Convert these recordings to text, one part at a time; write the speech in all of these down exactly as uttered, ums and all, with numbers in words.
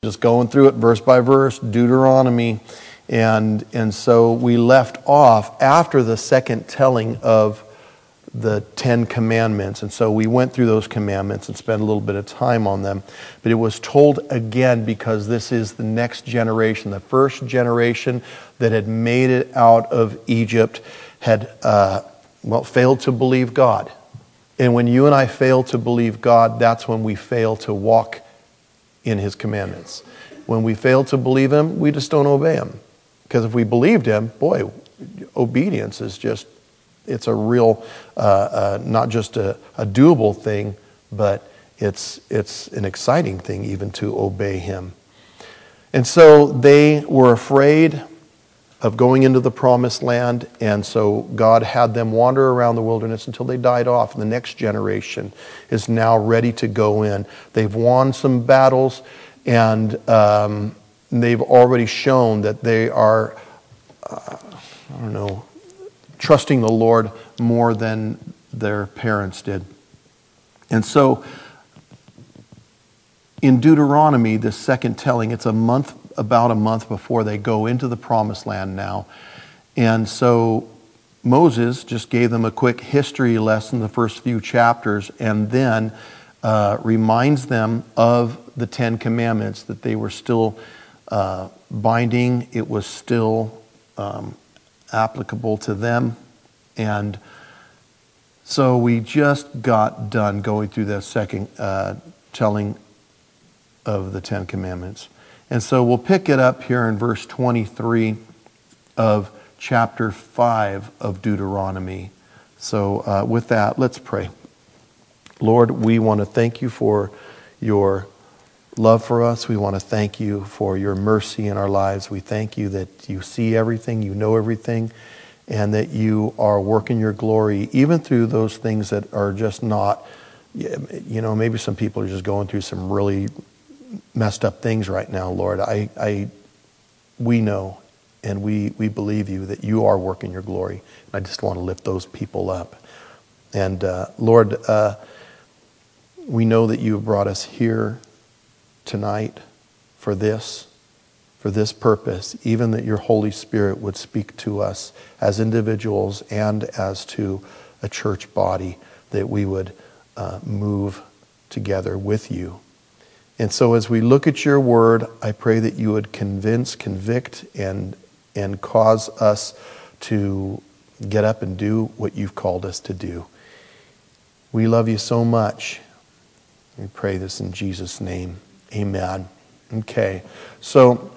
just going through it verse by verse, Deuteronomy. And, and so we left off after the second telling of the Ten Commandments. And so we went through those commandments and spent a little bit of time on them. But it was told again because this is the next generation. The first generation that had made it out of Egypt had, uh, well, failed to believe God. And when you and I fail to believe God, that's when we fail to walk in His commandments. When we fail to believe Him, we just don't obey Him. Because if we believed Him, boy, obedience is just, it's a real, uh, uh, not just a, a doable thing, but it's it's an exciting thing even to obey Him. And so they were afraid of going into the promised land, and so God had them wander around the wilderness until they died off. And the next generation is now ready to go in. They've won some battles, and um, they've already shown that they are, uh, I don't know, trusting the Lord more than their parents did. And so in Deuteronomy, the second telling, it's a month, about a month before they go into the promised land now. And so Moses just gave them a quick history lesson, the first few chapters, and then uh, reminds them of the Ten Commandments, that they were still uh, binding, it was still um, applicable to them. And so we just got done going through the second uh, telling of the Ten Commandments. And so we'll pick it up here in verse twenty-three of chapter five of Deuteronomy. So uh, with that, let's pray. Lord, we want to thank You for Your love for us. We want to thank You for Your mercy in our lives. We thank You that You see everything, You know everything, and that You are working Your glory, even through those things that are just not, you know, maybe some people are just going through some really messed up things right now, Lord. I, I, we know and we, we believe You that You are working Your glory. I just want to lift those people up. And uh, Lord, uh, we know that You have brought us here tonight for this, for this purpose, even that Your Holy Spirit would speak to us as individuals and as to a church body, that we would uh, move together with You. And so as we look at Your word, I pray that You would convince, convict, and, and cause us to get up and do what You've called us to do. We love You so much. We pray this in Jesus' name. Amen. Okay. So,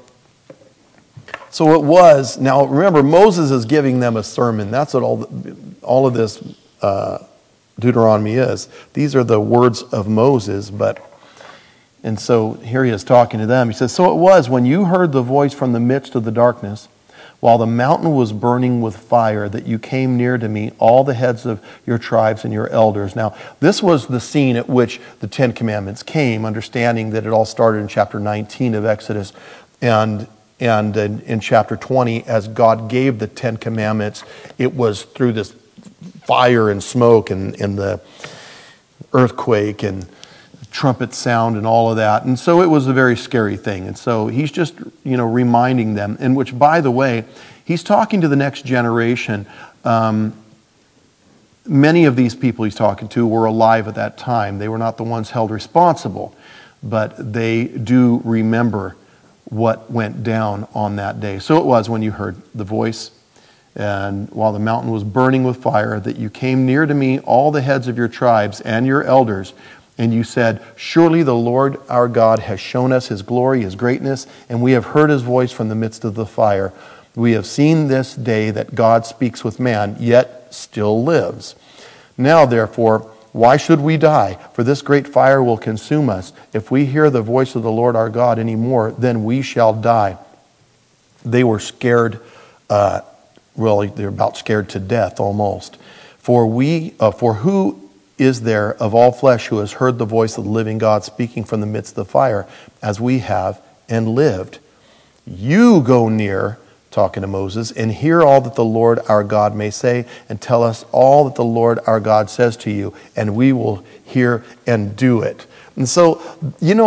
so it was, now remember, Moses is giving them a sermon. That's what all, all of this uh, Deuteronomy is. These are the words of Moses, but And so here he is talking to them. He says, "So it was when you heard the voice from the midst of the darkness, while the mountain was burning with fire, that you came near to me, all the heads of your tribes and your elders." Now, this was the scene at which the Ten Commandments came, understanding that it all started in chapter nineteen of Exodus. And, and in, in chapter twenty, as God gave the Ten Commandments, it was through this fire and smoke and, and the earthquake and trumpet sound and all of that. And so it was a very scary thing. And so he's just, you know, reminding them, in which, by the way, he's talking to the next generation. Um, many of these people he's talking to were alive at that time. They were not the ones held responsible, but they do remember what went down on that day. So it was when you heard the voice, and while the mountain was burning with fire, that you came near to me, all the heads of your tribes and your elders, and you said, "Surely the Lord our God has shown us His glory, His greatness, and we have heard His voice from the midst of the fire. We have seen this day that God speaks with man, yet still lives. Now, therefore, why should we die? For this great fire will consume us. If we hear the voice of the Lord our God any more, then we shall die." They were scared, uh, really, they're about scared to death almost. For we, uh, for who is there of all flesh who has heard the voice of the living God speaking from the midst of the fire, as we have, and lived? You go near, talking to Moses, and hear all that the Lord our God may say, and tell us all that the Lord our God says to you, and we will hear and do it. And so, you know,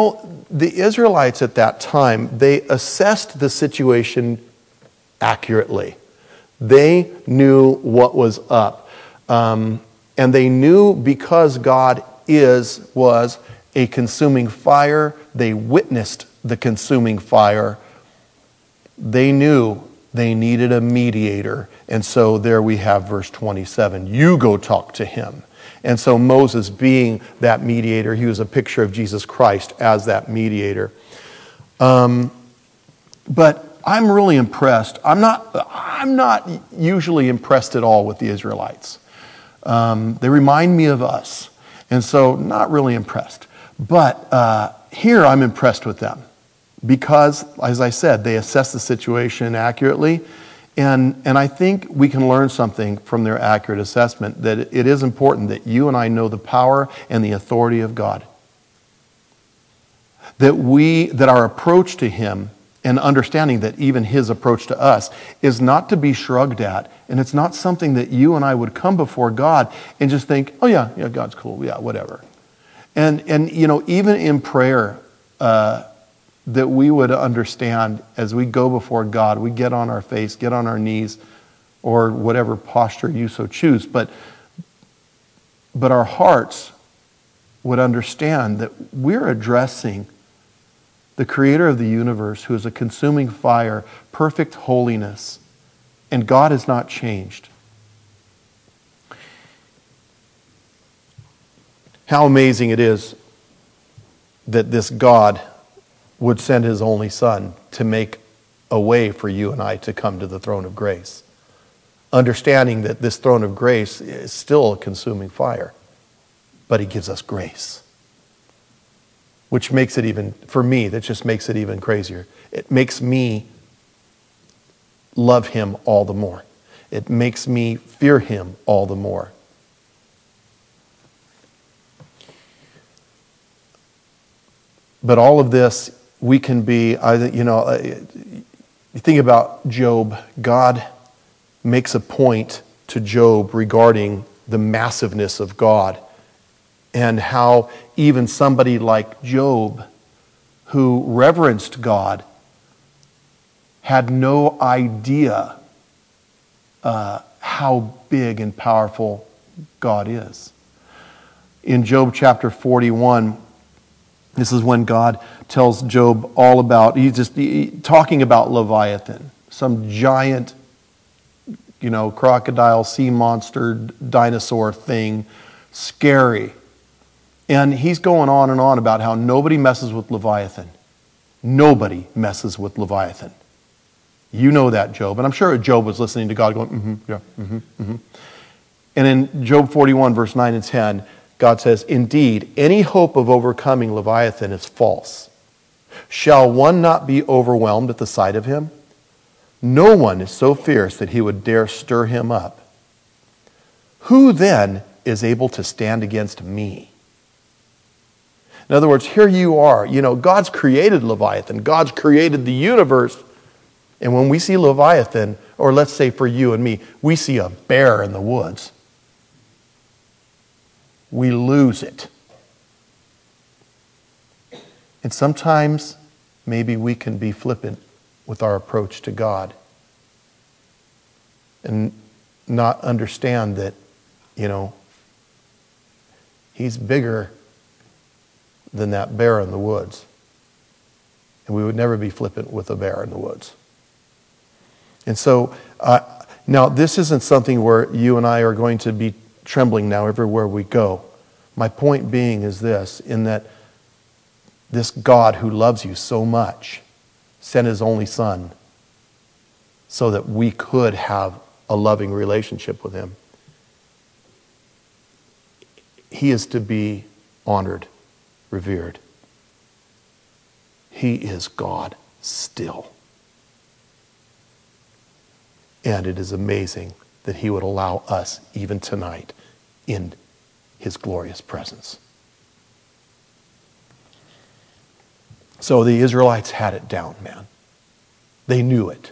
the Israelites at that time, they assessed the situation accurately. They knew what was up. Um, and they knew because God is, was a consuming fire, they witnessed the consuming fire. They knew they needed a mediator. And so there we have verse twenty-seven. You go talk to him. And so Moses being that mediator, he was a picture of Jesus Christ as that mediator. Um, but I'm really impressed. I'm not, I'm not usually impressed at all with the Israelites. Um, they remind me of us. And so not really impressed. But uh, here I'm impressed with them. Because, as I said, they assess the situation accurately. And, and I think we can learn something from their accurate assessment, that it is important that you and I know the power and the authority of God. That we, that our approach to him, and understanding that even his approach to us, is not to be shrugged at. And it's not something that you and I would come before God and just think, oh yeah, yeah, God's cool, yeah, whatever. And, and you know, even in prayer, uh, that we would understand as we go before God, we get on our face, get on our knees, or whatever posture you so choose. But, but our hearts would understand that we're addressing the creator of the universe, who is a consuming fire, perfect holiness, and God has not changed. How amazing it is that this God would send his only son to make a way for you and I to come to the throne of grace. Understanding that this throne of grace is still a consuming fire, but he gives us grace. Which makes it even, for me, that just makes it even crazier. It makes me love him all the more. It makes me fear him all the more. But all of this, we can be, you know, you think about Job. God makes a point to Job regarding the massiveness of God and how even somebody like Job, who reverenced God, had no idea uh, how big and powerful God is. In Job chapter forty-one, this is when God tells Job all about, he's just he, talking about Leviathan, some giant, you know, crocodile, sea monster, dinosaur thing, scary. And he's going on and on about how nobody messes with Leviathan. Nobody messes with Leviathan. You know that, Job. And I'm sure Job was listening to God going, mm-hmm, yeah, mm-hmm, mm-hmm. And in Job forty-one, verse nine and ten, God says, indeed, any hope of overcoming Leviathan is false. Shall one not be overwhelmed at the sight of him? No one is so fierce that he would dare stir him up. Who then is able to stand against me? In other words, here you are. You know, God's created Leviathan. God's created the universe. And when we see Leviathan, or let's say for you and me, we see a bear in the woods, we lose it. And sometimes maybe we can be flippant with our approach to God and not understand that, you know, he's bigger than that bear in the woods. And we would never be flippant with a bear in the woods. And so, uh, now this isn't something where you and I are going to be trembling now everywhere we go. My point being is this, in that this God who loves you so much sent his only son so that we could have a loving relationship with him. He is to be honored, revered. He is God still. And it is amazing that he would allow us, even tonight, in his glorious presence. So the Israelites had it down, man. They knew it.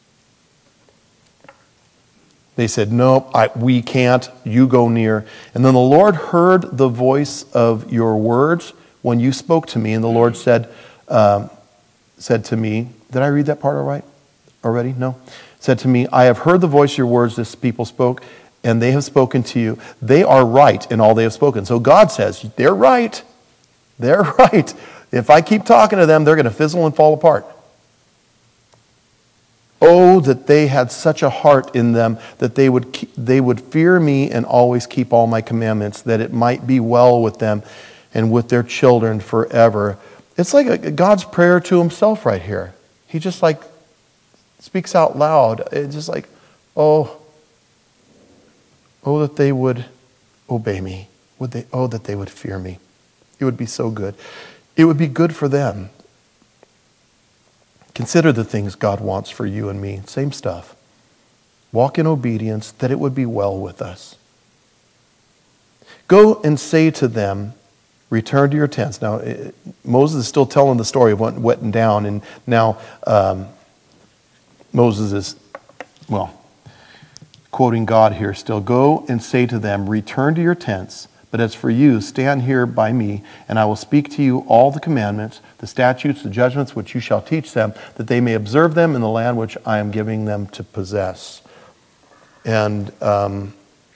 They said, no, I, we can't. You go near. And then the Lord heard the voice of your words, when you spoke to me, and the Lord said, um, said to me, did I read that part all right already? No? Said to me, I have heard the voice of your words this people spoke, and they have spoken to you. They are right in all they have spoken. So God says, they're right. They're right. If I keep talking to them, they're going to fizzle and fall apart. Oh, that they had such a heart in them that they would keep, they would fear me and always keep all my commandments, that it might be well with them and with their children forever. It's like a, God's prayer to himself right here. He just like speaks out loud. It's just like, oh, oh, that they would obey me. Would they? Oh, that they would fear me. It would be so good. It would be good for them. Consider the things God wants for you and me. Same stuff. Walk in obedience, that it would be well with us. Go and say to them, return to your tents. Now, it, Moses is still telling the story of what went down, and now um, Moses is, well, quoting God here still. Go and say to them, return to your tents. But as for you, stand here by me, and I will speak to you all the commandments, the statutes, the judgments which you shall teach them, that they may observe them in the land which I am giving them to possess. And um,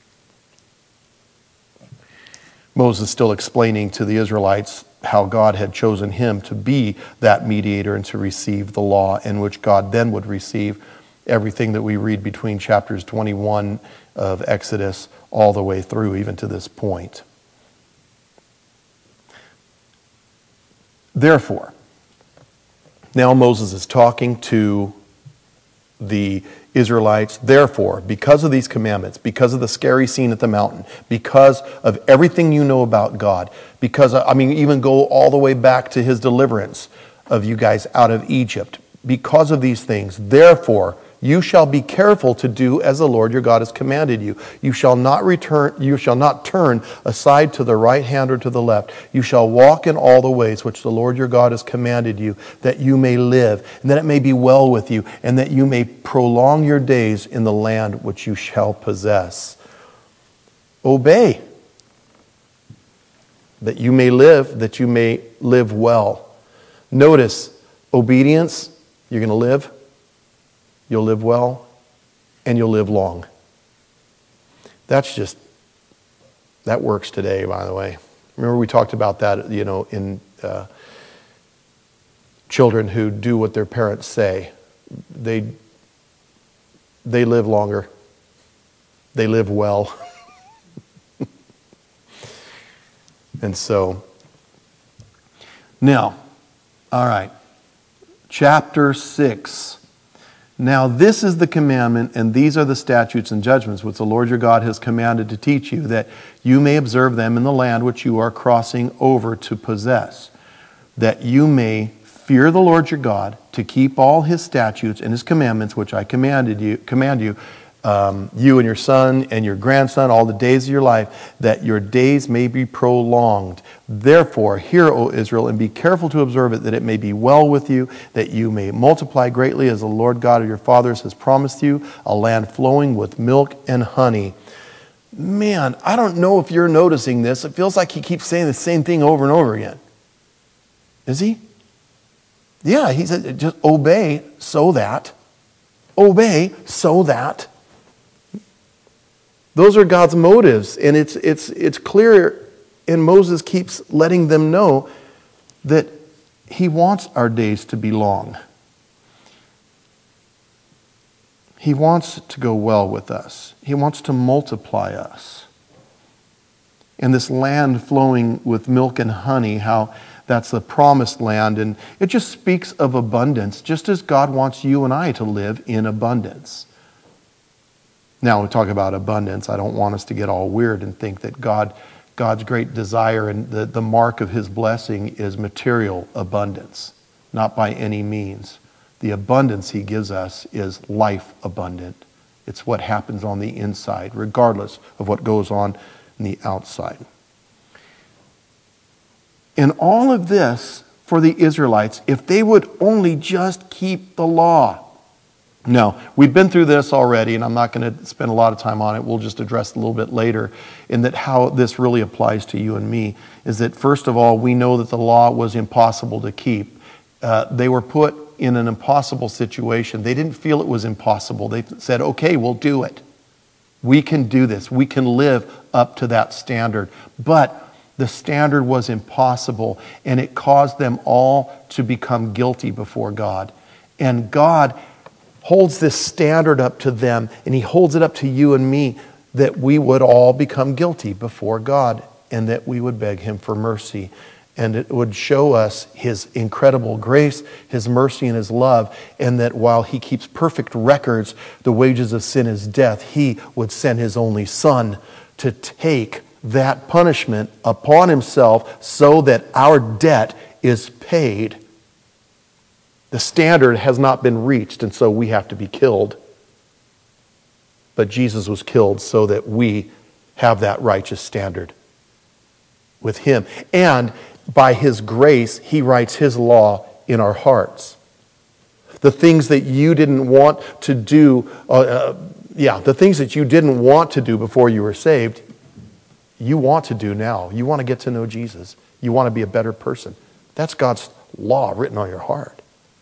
Moses still explaining to the Israelites how God had chosen him to be that mediator and to receive the law, in which God then would receive everything that we read between chapters twenty-one of Exodus all the way through, even to this point. Therefore, now Moses is talking to the Israelites. Therefore, because of these commandments, because of the scary scene at the mountain, because of everything you know about God, because, I mean, even go all the way back to his deliverance of you guys out of Egypt, because of these things, therefore, you shall be careful to do as the Lord your God has commanded you. You shall not return, you shall not turn aside to the right hand or to the left. You shall walk in all the ways which the Lord your God has commanded you, that you may live, and that it may be well with you, and that you may prolong your days in the land which you shall possess. Obey, that you may live, that you may live well. Notice, obedience, you're going to live. You'll live well, and you'll live long. That's just, that works today, by the way. Remember we talked about that, you know, in uh, children who do what their parents say. They, they live longer. They live well. And so, now, all right, chapter six. Now this is the commandment, and these are the statutes and judgments which the Lord your God has commanded to teach you, that you may observe them in the land which you are crossing over to possess, that you may fear the Lord your God, to keep all his statutes and his commandments which I commanded you, command you, um, you and your son and your grandson, all the days of your life, that your days may be prolonged. Therefore, hear, O Israel, and be careful to observe it, that it may be well with you, that you may multiply greatly, as the Lord God of your fathers has promised you, a land flowing with milk and honey. Man, I don't know if you're noticing this. It feels like he keeps saying the same thing over and over again. Is he? Yeah, he said, just obey so that. Obey so that. Those are God's motives, and it's it's it's clear, and Moses keeps letting them know that he wants our days to be long. He wants it to go well with us. He wants to multiply us. And this land flowing with milk and honey, how that's the promised land, and it just speaks of abundance, just as God wants you and I to live in abundance. Now, we talk about abundance. I don't want us to get all weird and think that God, God's great desire and the, the mark of his blessing is material abundance. Not by any means. The abundance he gives us is life abundant. It's what happens on the inside, regardless of what goes on in the outside. In all of this, for the Israelites, if they would only just keep the law, Now, we've been through this already, and I'm not going to spend a lot of time on it. We'll just address it a little bit later, in that how this really applies to you and me is that, first of all, we know that the law was impossible to keep. Uh, they were put in an impossible situation. They didn't feel it was impossible. They said, okay, we'll do it. We can do this. We can live up to that standard. But the standard was impossible, and it caused them all to become guilty before God. And God holds this standard up to them, and he holds it up to you and me, that we would all become guilty before God, and that we would beg him for mercy. And it would show us his incredible grace, his mercy, and his love, and that while he keeps perfect records, the wages of sin is death, he would send his only Son to take that punishment upon himself so that our debt is paid. The standard has not been reached, and so we have to be killed. But Jesus was killed so that we have that righteous standard with him. And by his grace, he writes his law in our hearts. The things that you didn't want to do, uh, uh, yeah, the things that you didn't want to do before you were saved, you want to do now. You want to get to know Jesus. You want to be a better person. That's God's law written on your heart.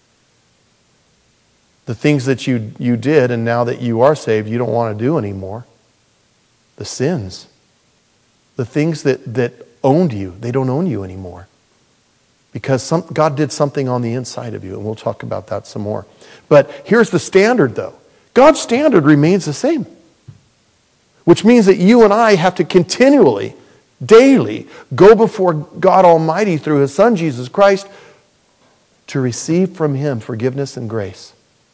The things that you, you did, and now that you are saved, you don't want to do anymore. The sins. The things that, that owned you, they don't own you anymore. Because some, God did something on the inside of you, and we'll talk about that some more. But here's the standard, though. God's standard remains the same. Which means that you and I have to continually, daily, go before God Almighty through his Son, Jesus Christ, to receive from him forgiveness and grace.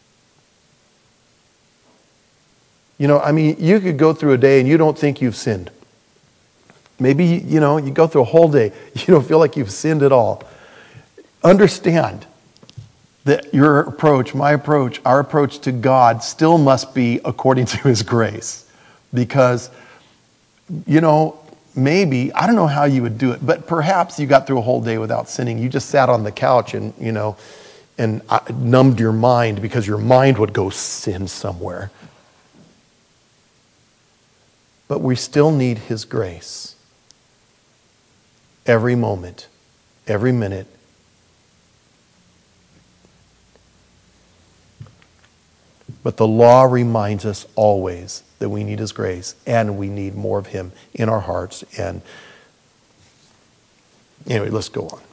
You know, I mean, you could go through a day and you don't think you've sinned. Maybe, you know, you go through a whole day, you don't feel like you've sinned at all. Understand that your approach, my approach, our approach to God still must be according to his grace. Because, you know, maybe, I don't know how you would do it, but perhaps you got through a whole day without sinning. You just sat on the couch and, you know, and numbed your mind because your mind would go sin somewhere. But we still need his grace. Every moment, every minute. But the law reminds us always that we need his grace and we need more of him in our hearts. And anyway, let's go on.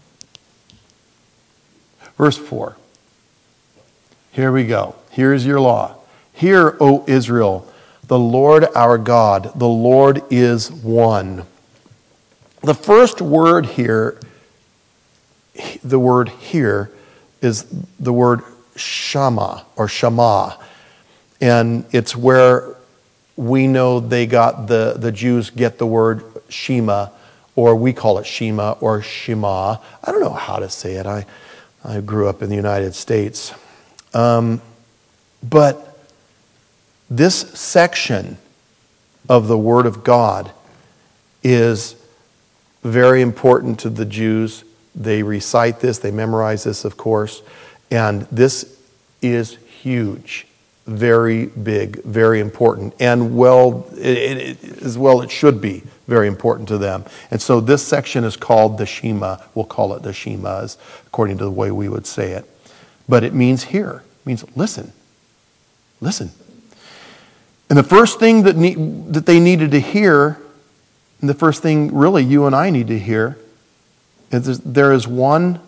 Verse four. Here we go. Here's your law. Hear, O Israel, the Lord our God, the Lord is one. The first word here, the word here, is the word Shama or Shama. And it's where we know they got the, the Jews get the word Shema, or we call it Shema or Shema. I don't know how to say it. I, I grew up in the United States. Um, but this section of the Word of God is very important to the Jews. They recite this, they memorize this, of course, and this is huge, very big, very important, and well, it, it, as well it should be very important to them. And so this section is called the Shema. We'll call it the Shemas, according to the way we would say it. But it means hear. It means listen. Listen. And the first thing that need, that they needed to hear, and the first thing really you and I need to hear, is there is one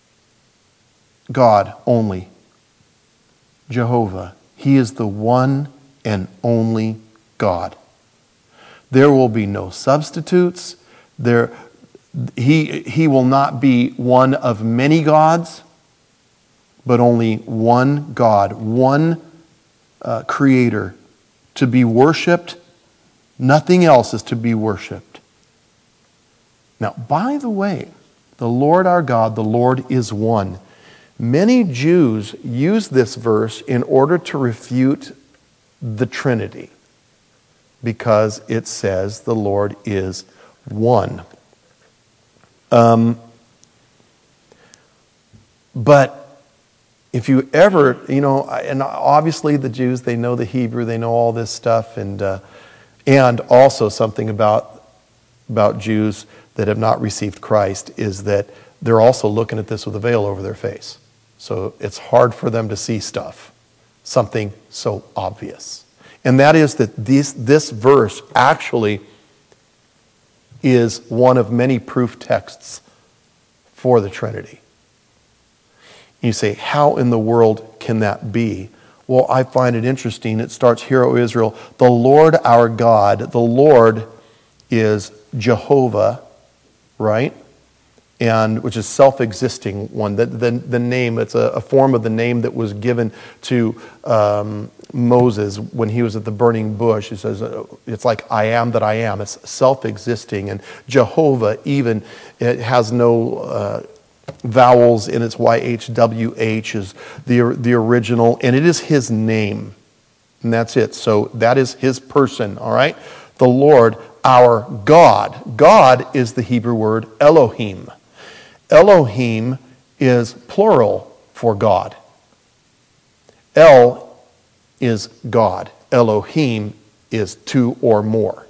God only, Jehovah. He is the one and only God. There will be no substitutes. There, he, he will not be one of many gods, but only one God, one uh, creator to be worshipped. Nothing else is to be worshipped. Now, by the way, the Lord our God, the Lord is one. Many Jews use this verse in order to refute the Trinity, because it says the Lord is one. Um, but if you ever, you know, and obviously the Jews, they know the Hebrew, they know all this stuff, and uh, and also something about about Jews that have not received Christ is that they're also looking at this with a veil over their face. So it's hard for them to see stuff, something so obvious. And that is that this, this verse actually is one of many proof texts for the Trinity. You say, how in the world can that be? Well, I find it interesting. It starts, "Hear, O Israel, the Lord our God." The Lord is Jehovah, right? And which is self-existing one. The, the, the name, it's a, a form of the name that was given to um, Moses when he was at the burning bush. He says, uh, it's like, I am that I am. It's self-existing. And Jehovah even, it has no uh, vowels in its Y H W H is the, the original. And it is his name. And that's it. So that is his person, all right? The Lord, our God. God is the Hebrew word Elohim. Elohim is plural for God. El is God. Elohim is two or more.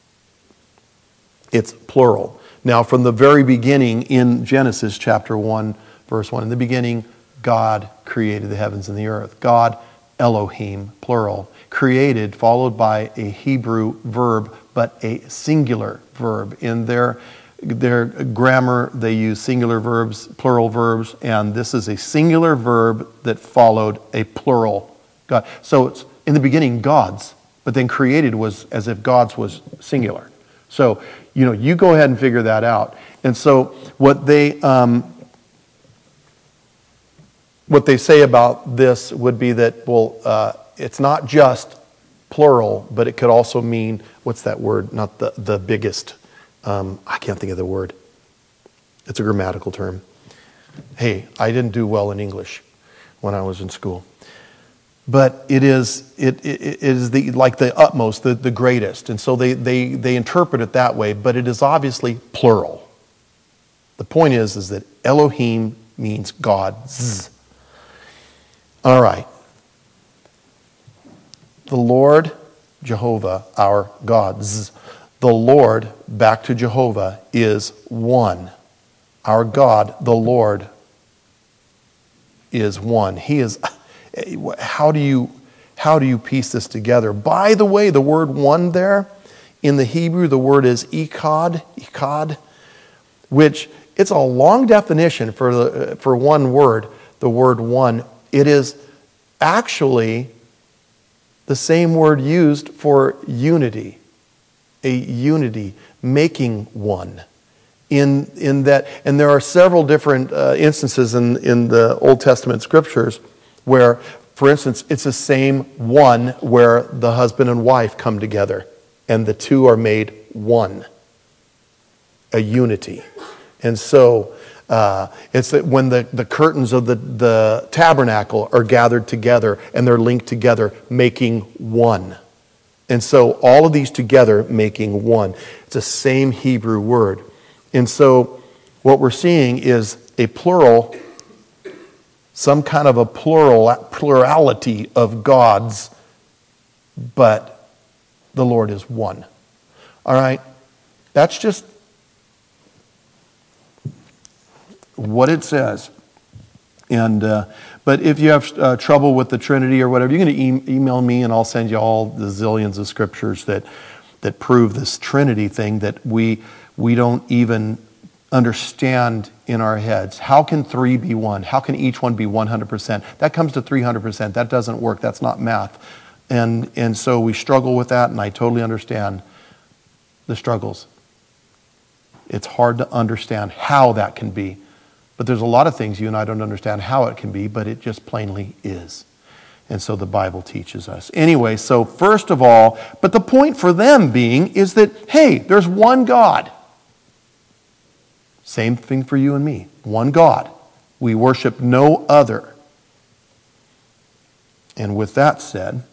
It's plural. Now, from the very beginning in Genesis chapter one, verse one, in the beginning, God created the heavens and the earth. God, Elohim, plural. Created, followed by a Hebrew verb, but a singular verb. In their Their grammar, they use singular verbs, plural verbs, and this is a singular verb that followed a plural God. So it's in the beginning gods, but then created was as if gods was singular. So, you know, you go ahead and figure that out. And so what they um, what they say about this would be that, well, uh, it's not just plural, but it could also mean, what's that word? Not the, the biggest. Um, I can't think of the word. It's a grammatical term. Hey, I didn't do well in English when I was in school. But it is it, it, it is the like the utmost, the, the greatest. And so they, they, they interpret it that way, but it is obviously plural. The point is, is that Elohim means gods. All right. The Lord, Jehovah, our gods. The Lord, back to Jehovah, is one. Our God, the Lord, is one. He is. How do you how do you piece this together? By the way, the word "one" there in the Hebrew, the word is echad, echad, which it's a long definition for the for one word. The word "one." It is actually the same word used for unity. A unity, making one. In in that, and there are several different uh, instances in, in the Old Testament scriptures where, for instance, it's the same one where the husband and wife come together and the two are made one. A unity. And so uh, it's that when the, the curtains of the, the tabernacle are gathered together and they're linked together, making one. And so all of these together making one. It's the same Hebrew word. And so what we're seeing is a plural, some kind of a plural plurality of gods, but the Lord is one. All right? That's just what it says. And uh, but if you have uh, trouble with the Trinity or whatever, you're going to e- email me and I'll send you all the zillions of scriptures that that prove this Trinity thing that we we don't even understand in our heads. How can three be one? How can each one be one hundred percent? That comes to three hundred percent. That doesn't work. That's not math. And and so we struggle with that, and I totally understand the struggles. It's hard to understand how that can be. But there's a lot of things you and I don't understand how it can be, but it just plainly is. And so the Bible teaches us. Anyway, so first of all, but the point for them being is that, hey, there's one God. Same thing for you and me. One God. We worship no other. And with that said,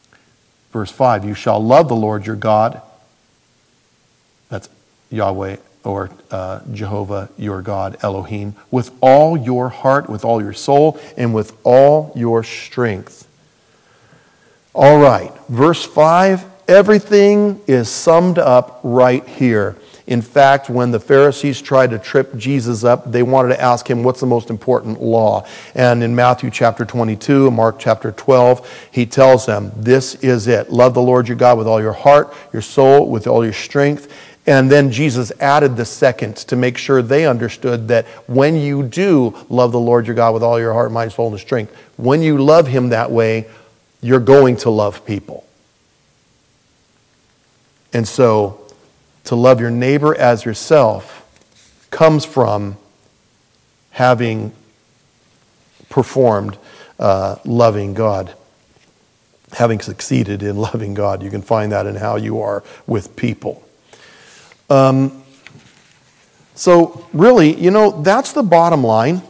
verse five, you shall love the Lord your God. That's Yahweh or uh, Jehovah your God, Elohim, with all your heart, with all your soul, and with all your strength. All right, verse five, everything is summed up right here. In fact, when the Pharisees tried to trip Jesus up, they wanted to ask him, what's the most important law? And in Matthew chapter twenty-two and Mark chapter twelve, he tells them, this is it. Love the Lord your God with all your heart, your soul, with all your strength. And then Jesus added the second to make sure they understood that when you do love the Lord your God with all your heart, mind, soul, and strength, when you love him that way, you're going to love people. And so, to love your neighbor as yourself comes from having performed uh, loving God, having succeeded in loving God. You can find that in how you are with people. Um, so really, you know, that's the bottom line.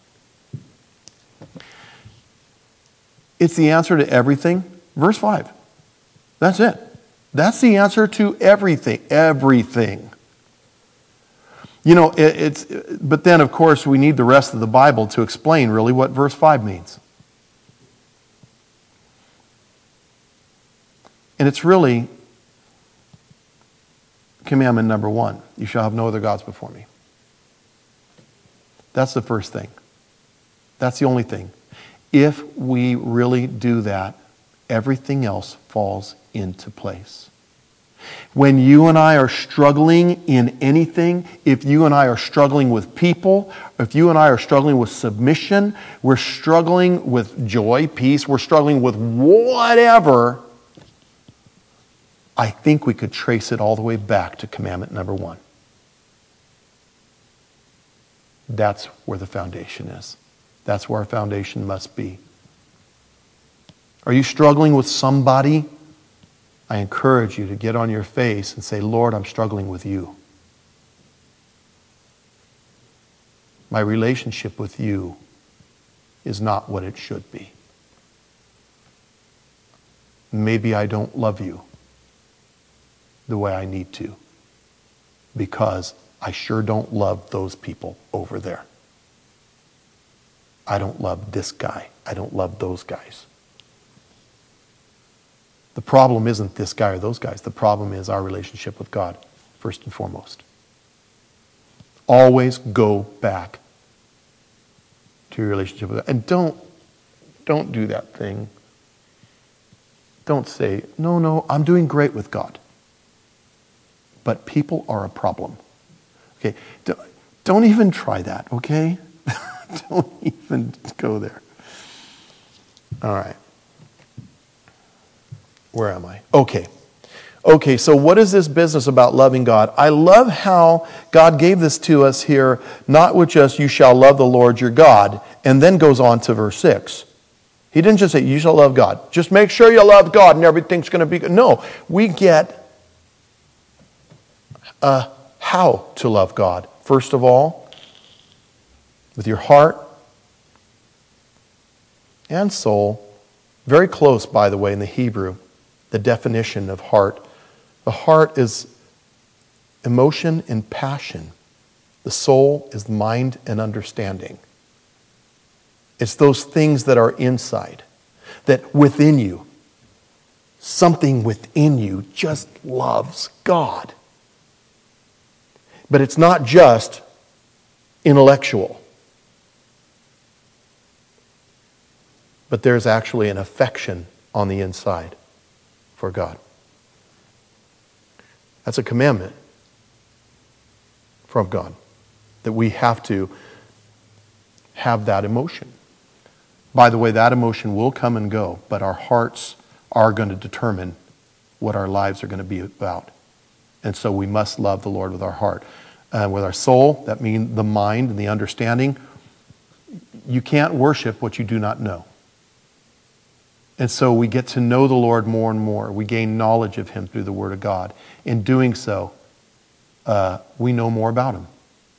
It's the answer to everything. Verse five. That's it. That's the answer to everything. Everything. You know, it, it's, but then of course we need the rest of the Bible to explain really what verse five means. And it's really commandment number one. You shall have no other gods before me. That's the first thing. That's the only thing. If we really do that, everything else falls into place. When you and I are struggling in anything, if you and I are struggling with people, if you and I are struggling with submission, we're struggling with joy, peace, we're struggling with whatever, I think we could trace it all the way back to commandment number one. That's where the foundation is. That's where our foundation must be. Are you struggling with somebody? I encourage you to get on your face and say, Lord, I'm struggling with you. My relationship with you is not what it should be. Maybe I don't love you the way I need to, because I sure don't love those people over there. I don't love this guy. I don't love those guys. The problem isn't this guy or those guys. The problem is our relationship with God, first and foremost. Always go back to your relationship with God. And don't, don't do that thing. Don't say, no, no, I'm doing great with God. But people are a problem. Okay, don't, don't even try that, okay? Don't even go there. All right. Where am I? Okay. Okay, so what is this business about loving God? I love how God gave this to us here, not with just, you shall love the Lord your God, and then goes on to verse six. He didn't just say, you shall love God. Just make sure you love God and everything's going to be good. No, we get uh, how to love God. First of all, with your heart and soul. Very close, by the way, in the Hebrew, the definition of heart. The heart is emotion and passion. The soul is mind and understanding. It's those things that are inside, that within you, something within you just loves God. But it's not just intellectual. But there's actually an affection on the inside for God. That's a commandment from God, that we have to have that emotion. By the way, that emotion will come and go, but our hearts are going to determine what our lives are going to be about. And so we must love the Lord with our heart. And with our soul, that means the mind and the understanding. You can't worship what you do not know. And so we get to know the Lord more and more. We gain knowledge of Him through the Word of God. In doing so, uh, we know more about Him.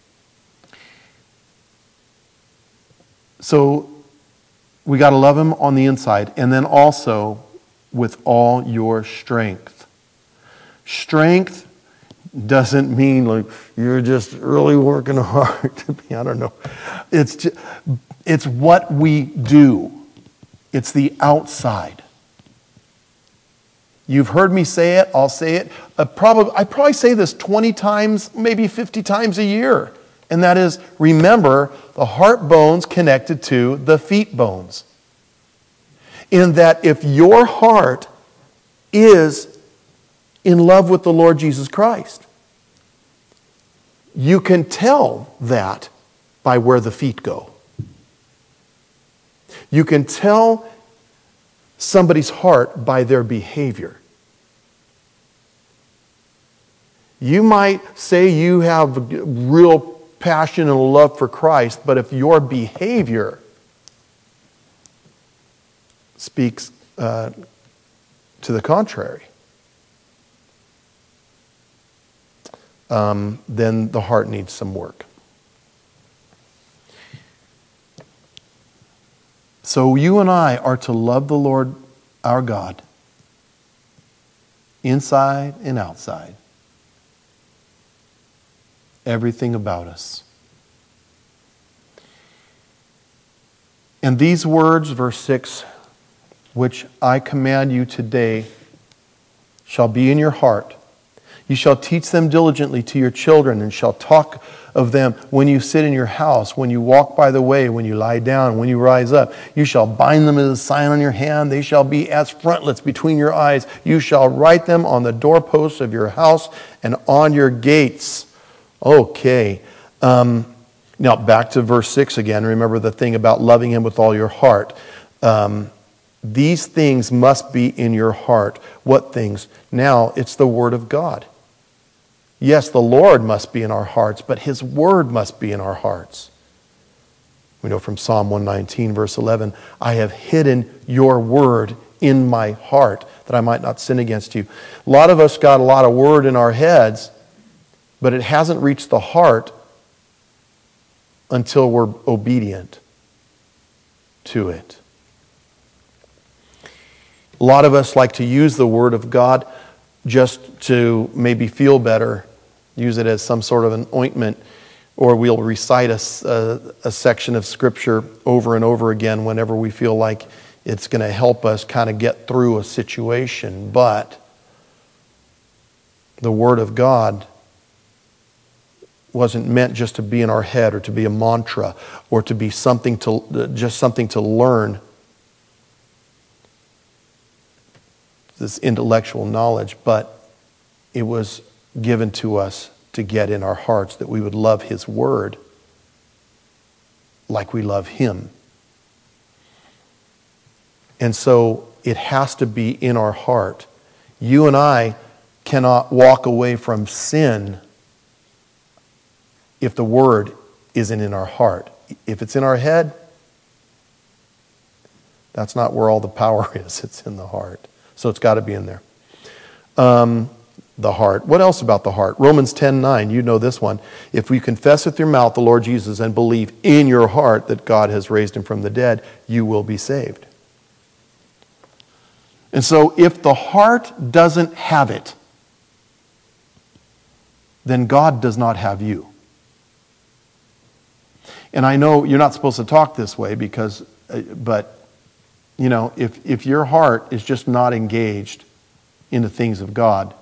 So we got to love Him on the inside, and then also with all your strength. Strength doesn't mean like you're just really working hard to be, I don't know. It's just, it's what we do. It's the outside. You've heard me say it, I'll say it. Uh, probably, I probably say this twenty times, maybe fifty times a year. And that is, remember the heart bones connected to the feet bones. In that if your heart is in love with the Lord Jesus Christ, you can tell that by where the feet go. You can tell somebody's heart by their behavior. You might say you have real passion and love for Christ, but if your behavior speaks uh, to the contrary, um, then the heart needs some work. So you and I are to love the Lord our God, inside and outside. Everything about us. And these words, verse six, which I command you today, shall be in your heart. You shall teach them diligently to your children, and shall talk of them when you sit in your house, when you walk by the way, when you lie down, when you rise up. You shall bind them as a sign on your hand. They shall be as frontlets between your eyes. You shall write them on the doorposts of your house and on your gates. Okay. Um, now back to verse six again. Remember the thing about loving Him with all your heart. Um, these things must be in your heart. What things? Now it's the Word of God. Yes, the Lord must be in our hearts, but His Word must be in our hearts. We know from Psalm one nineteen, verse eleven, I have hidden your word in my heart that I might not sin against you. A lot of us got a lot of word in our heads, but it hasn't reached the heart until we're obedient to it. A lot of us like to use the Word of God just to maybe feel better, use it as some sort of an ointment, or we'll recite a, a, a section of Scripture over and over again whenever we feel like it's going to help us kind of get through a situation. But the Word of God wasn't meant just to be in our head or to be a mantra or to be something to just something to learn. This intellectual knowledge, but it was given to us to get in our hearts that we would love His Word like we love Him. And so it has to be in our heart. You and I cannot walk away from sin if the Word isn't in our heart. If it's in our head, that's not where all the power is. It's in the heart. So it's got to be in there. Um, the heart. What else about the heart? Romans ten nine, you know this one. If we confess with your mouth the Lord Jesus and believe in your heart that God has raised Him from the dead, you will be saved. And so if the heart doesn't have it, then God does not have you. And I know you're not supposed to talk this way because, but you know, if, if your heart is just not engaged in the things of God,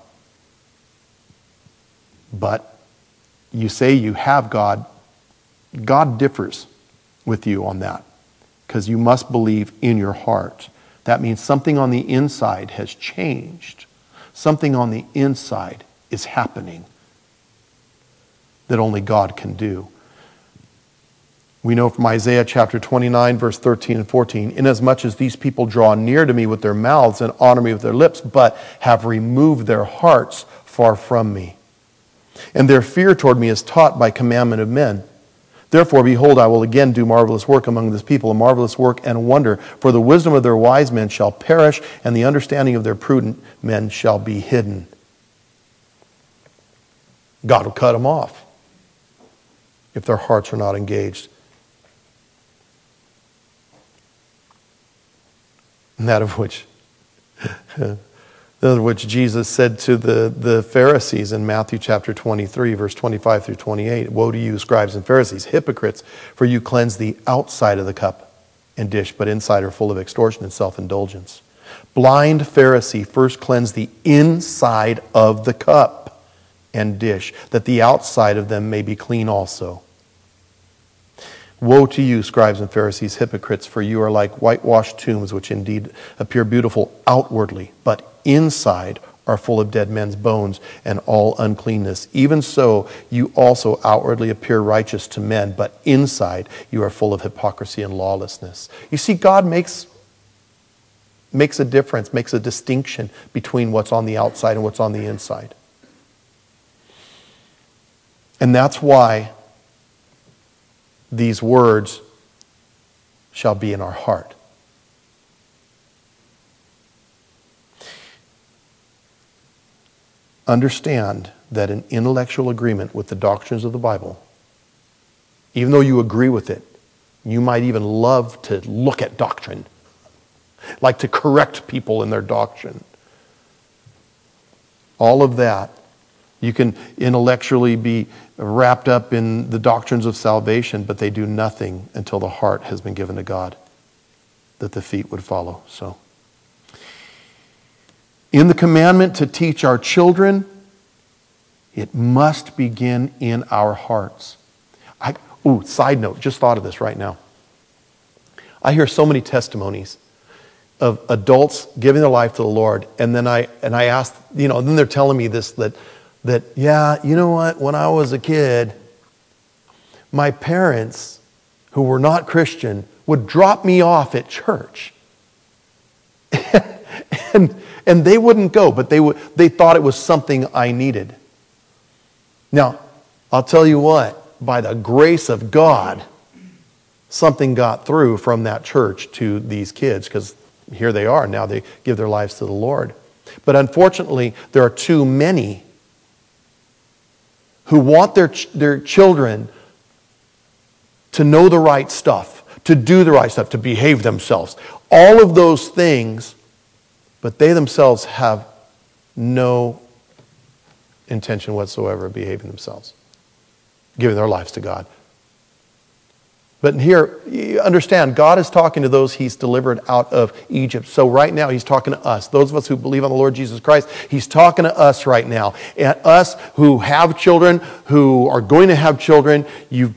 but you say you have God, God differs with you on that because you must believe in your heart. That means something on the inside has changed. Something on the inside is happening that only God can do. We know from Isaiah chapter twenty-nine, verse thirteen and fourteen, inasmuch as these people draw near to me with their mouths and honor me with their lips, but have removed their hearts far from me. And their fear toward me is taught by commandment of men. Therefore, behold, I will again do marvelous work among this people, a marvelous work and a wonder. For the wisdom of their wise men shall perish, and the understanding of their prudent men shall be hidden. God will cut them off if their hearts are not engaged. And that of which Which Jesus said to the, the Pharisees in Matthew chapter twenty-three, verse twenty-five through twenty-eight, "Woe to you, scribes and Pharisees, hypocrites, for you cleanse the outside of the cup and dish, but inside are full of extortion and self-indulgence. Blind Pharisee, first cleanse the inside of the cup and dish, that the outside of them may be clean also. Woe to you, scribes and Pharisees, hypocrites, for you are like whitewashed tombs, which indeed appear beautiful outwardly, but inside are full of dead men's bones and all uncleanness. Even so, you also outwardly appear righteous to men, but inside you are full of hypocrisy and lawlessness." You see, God makes, makes a difference, makes a distinction between what's on the outside and what's on the inside. And that's why these words shall be in our heart. Understand that an intellectual agreement with the doctrines of the Bible, even though you agree with it, you might even love to look at doctrine, like to correct people in their doctrine. All of that, you can intellectually be wrapped up in the doctrines of salvation, but they do nothing until the heart has been given to God, that the feet would follow. So, in the commandment to teach our children, it must begin in our hearts. I, ooh, side note, just thought of this right now. I hear so many testimonies of adults giving their life to the Lord, and then I and I ask, you know, then they're telling me this, that that yeah, you know what? When I was a kid, my parents, who were not Christian, would drop me off at church, and and they wouldn't go, but they would. They thought it was something I needed. Now, I'll tell you what. By the grace of God, something got through from that church to these kids, because here they are now. They give their lives to the Lord. But unfortunately, there are too many who want their, ch- their children to know the right stuff, to do the right stuff, to behave themselves. All of those things, but they themselves have no intention whatsoever of behaving themselves, giving their lives to God. But here, you understand, God is talking to those He's delivered out of Egypt. So right now, He's talking to us. Those of us who believe on the Lord Jesus Christ, He's talking to us right now. And us who have children, who are going to have children, you,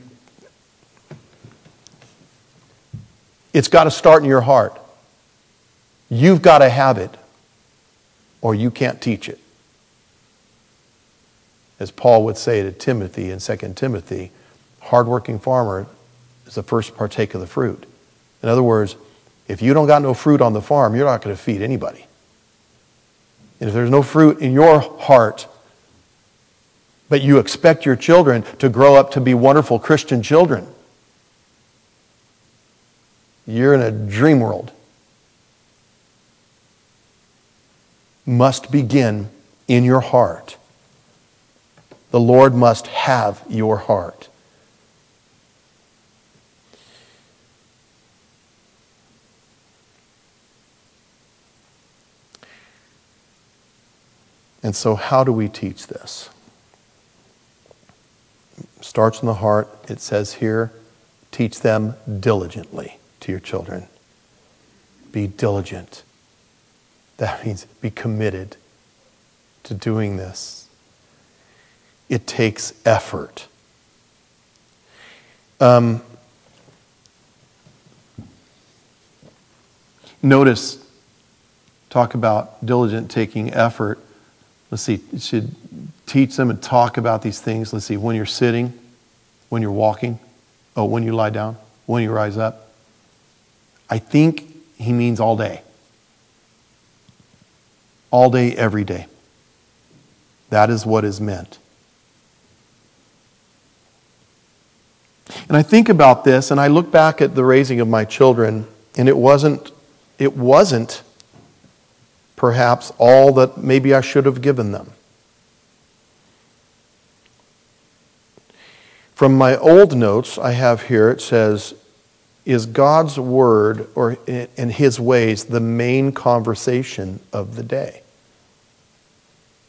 it's got to start in your heart. You've got to have it, or you can't teach it. As Paul would say to Timothy in Second Timothy, hardworking farmer is the first partake of the fruit. In other words, if you don't got no fruit on the farm, you're not going to feed anybody. And if there's no fruit in your heart, but you expect your children to grow up to be wonderful Christian children, you're in a dream world. Must begin in your heart. The Lord must have your heart. And so how do we teach this? It starts in the heart. It says here, teach them diligently to your children. Be diligent. That means be committed to doing this. It takes effort. Um, notice, talk about diligent taking effort. Let's see, you should teach them and talk about these things. Let's see, when you're sitting, when you're walking, oh, when you lie down, when you rise up. I think he means all day. All day, every day. That is what is meant. And I think about this, and I look back at the raising of my children, and it wasn't, it wasn't perhaps all that maybe I should have given them. From my old notes I have here, it says, is God's word or in His ways the main conversation of the day?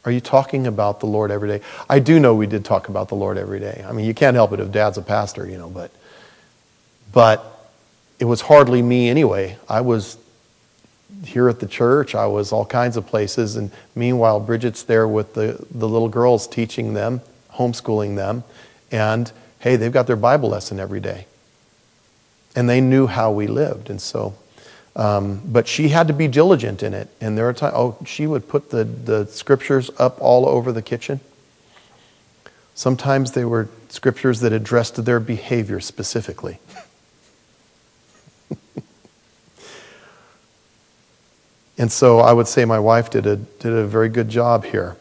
Are you talking about the Lord every day? I do know we did talk about the Lord every day. I mean, you can't help it if Dad's a pastor, you know, but but it was hardly me anyway. I was here at the church. I was all kinds of places. And meanwhile, Bridget's there with the, the little girls, teaching them, homeschooling them. And, hey, they've got their Bible lesson every day. And they knew how we lived. And so, um, but she had to be diligent in it. And there are times, oh, she would put the, the scriptures up all over the kitchen. Sometimes they were scriptures that addressed their behavior specifically. And so I would say my wife did a did a very good job here.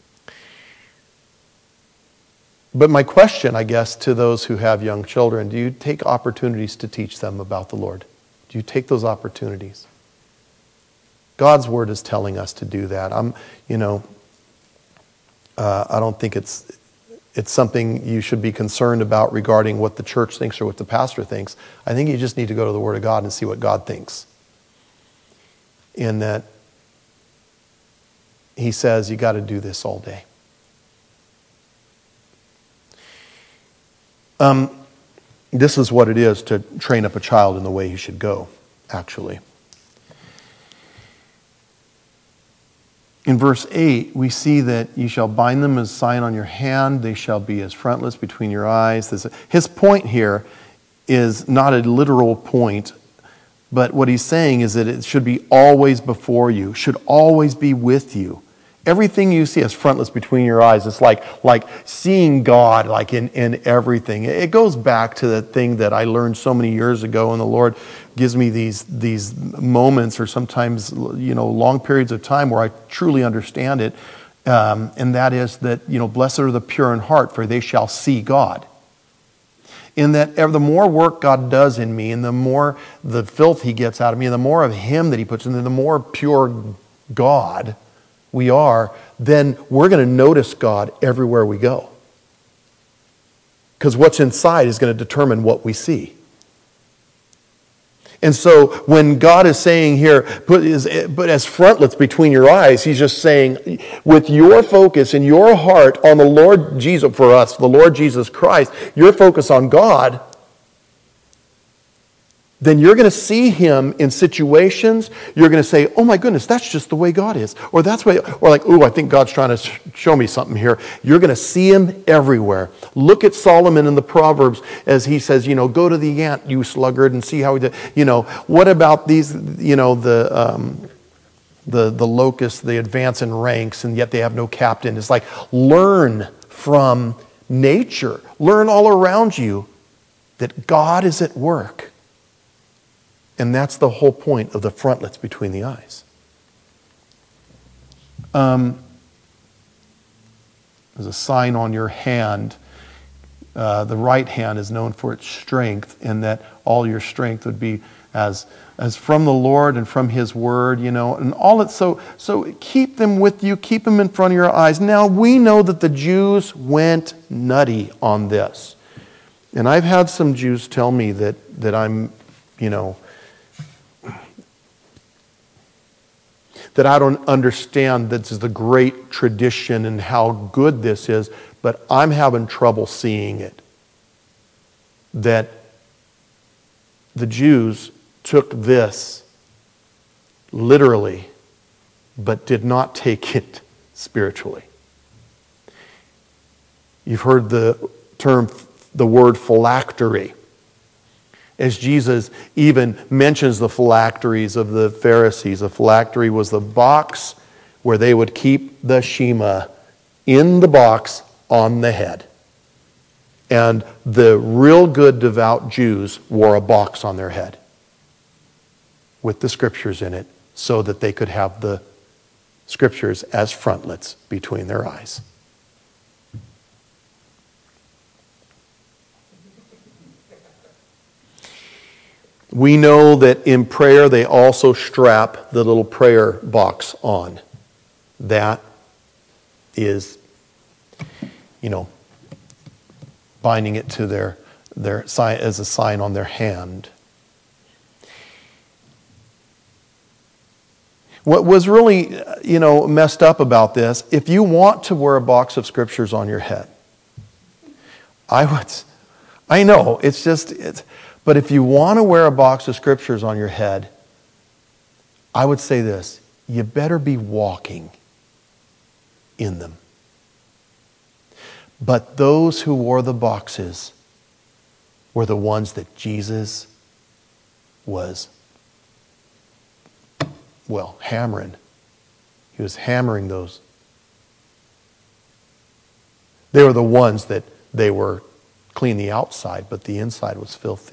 But my question, I guess, to those who have young children, do you take opportunities to teach them about the Lord? Do you take those opportunities? God's Word is telling us to do that. I'm, you know, uh, I don't think it's it's something you should be concerned about regarding what the church thinks or what the pastor thinks. I think you just need to go to the Word of God and see what God thinks. In that he says you got to do this all day. Um, this is what it is to train up a child in the way he should go, actually. In verse eight, we see that you shall bind them as a sign on your hand. They shall be as frontlets between your eyes. His point here is not a literal point, but what he's saying is that it should be always before you, should always be with you. Everything you see as frontlets between your eyes. It's like, like seeing God like in, in everything. It goes back to the thing that I learned so many years ago, and the Lord gives me these, these moments or sometimes, you know, long periods of time where I truly understand it. Um, and that is that, you know, blessed are the pure in heart, for they shall see God. In that the more work God does in me and the more the filth he gets out of me and the more of him that he puts in there, the more pure God we are, then we're going to notice God everywhere we go. Because what's inside is going to determine what we see. And so when God is saying here, put as, but as frontlets between your eyes, he's just saying, with your focus and your heart on the Lord Jesus, for us, the Lord Jesus Christ, your focus on God, then you're going to see him in situations. You're going to say, oh my goodness, that's just the way God is. Or that's way, or like, oh, I think God's trying to show me something here. You're going to see him everywhere. Look at Solomon in the Proverbs as he says, you know, go to the ant, you sluggard, and see how he did. You know, what about these, you know, the um, the the locusts, they advance in ranks, and yet they have no captain. It's like, learn from nature. Learn all around you that God is at work. And that's the whole point of the frontlets between the eyes. Um, there's a sign on your hand. Uh, the right hand is known for its strength, and that all your strength would be as as from the Lord and from his word, you know, and all it so so keep them with you, keep them in front of your eyes. Now we know that the Jews went nutty on this. And I've had some Jews tell me that that I'm, you know, that I don't understand this is the great tradition and how good this is, but I'm having trouble seeing it. That the Jews took this literally, but did not take it spiritually. You've heard the term, the word phylactery. As Jesus even mentions the phylacteries of the Pharisees. A phylactery was the box where they would keep the Shema in the box on the head. And the real good devout Jews wore a box on their head with the scriptures in it so that they could have the scriptures as frontlets between their eyes. We know that in prayer they also strap the little prayer box on. That is, you know, binding it to their, their sign as a sign on their hand. What was really, you know, messed up about this, if you want to wear a box of scriptures on your head, I would, I know, it's just, it's, but if you want to wear a box of scriptures on your head, I would say this, you better be walking in them. But those who wore the boxes were the ones that Jesus was, well, hammering. He was hammering those. They were the ones that they were clean the outside, but the inside was filthy.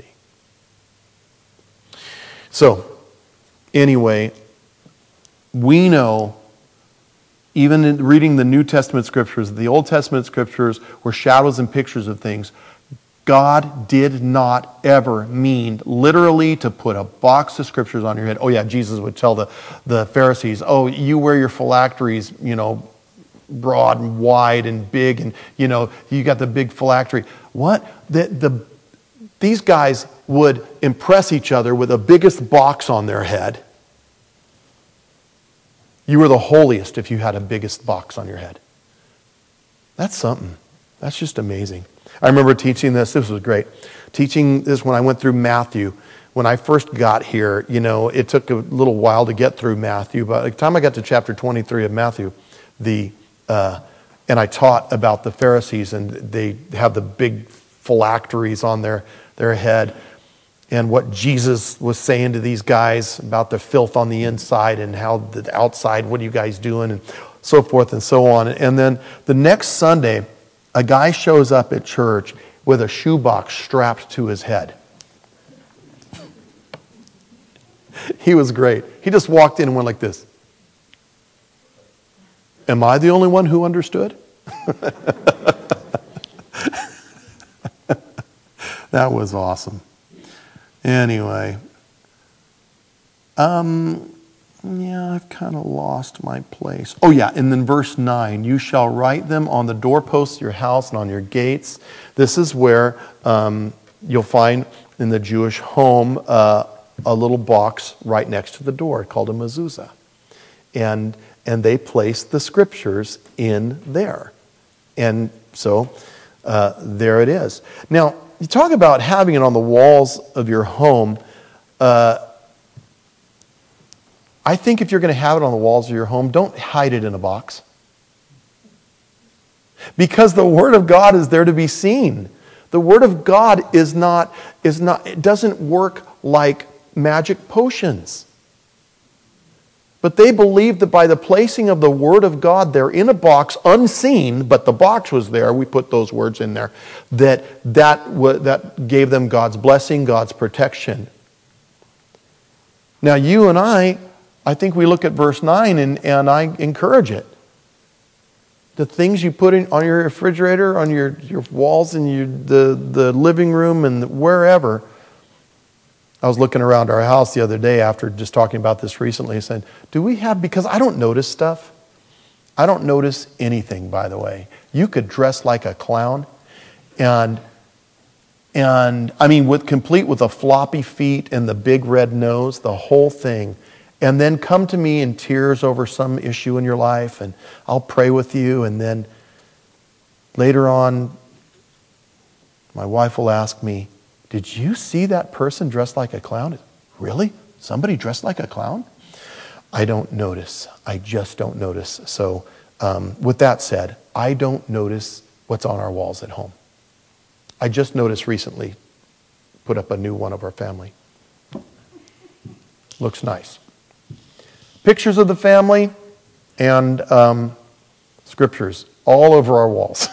So, anyway, we know, even in reading the New Testament scriptures, the Old Testament scriptures were shadows and pictures of things. God did not ever mean literally to put a box of scriptures on your head. Oh yeah, Jesus would tell the, the Pharisees, oh, you wear your phylacteries, you know, broad and wide and big, and you know, you got the big phylactery. What? The, the, these guys would impress each other with the biggest box on their head. You were the holiest if you had a biggest box on your head. That's something. That's just amazing. I remember teaching this. This was great. Teaching this when I went through Matthew. When I first got here, you know, it took a little while to get through Matthew. But by the time I got to chapter twenty-three of Matthew, the uh, and I taught about the Pharisees, and they have the big phylacteries on their, their head, and what Jesus was saying to these guys about the filth on the inside and how the outside, what are you guys doing, and so forth and so on. And then the next Sunday, a guy shows up at church with a shoebox strapped to his head. He was great. He just walked in and went like this. Am I the only one who understood? That was awesome. Anyway, um, yeah, I've kind of lost my place. Oh yeah, and then verse nine, you shall write them on the doorposts of your house and on your gates. This is where um, you'll find in the Jewish home uh, a little box right next to the door called a mezuzah. And, and they placed the scriptures in there. And so uh, there it is. Now, you talk about having it on the walls of your home. Uh, I think if you're going to have it on the walls of your home, don't hide it in a box. Because the Word of God is there to be seen. The Word of God is not, is not, it doesn't work like magic potions. But they believed that by the placing of the Word of God there in a box, unseen, but the box was there, we put those words in there, that that, w- that gave them God's blessing, God's protection. Now you and I, I think we look at verse nine and, and I encourage it. The things you put in on your refrigerator, on your, your walls in your, the, the living room and wherever. I was looking around our house the other day after just talking about this recently and said, do we have, because I don't notice stuff. I don't notice anything, by the way. You could dress like a clown and, and I mean, with complete with the floppy feet and the big red nose, the whole thing. And then come to me in tears over some issue in your life and I'll pray with you. And then later on, my wife will ask me, did you see that person dressed like a clown? Really? Somebody dressed like a clown? I don't notice. I just don't notice. So um, with that said, I don't notice what's on our walls at home. I just noticed recently, put up a new one of our family. Looks nice. Pictures of the family and um, scriptures all over our walls.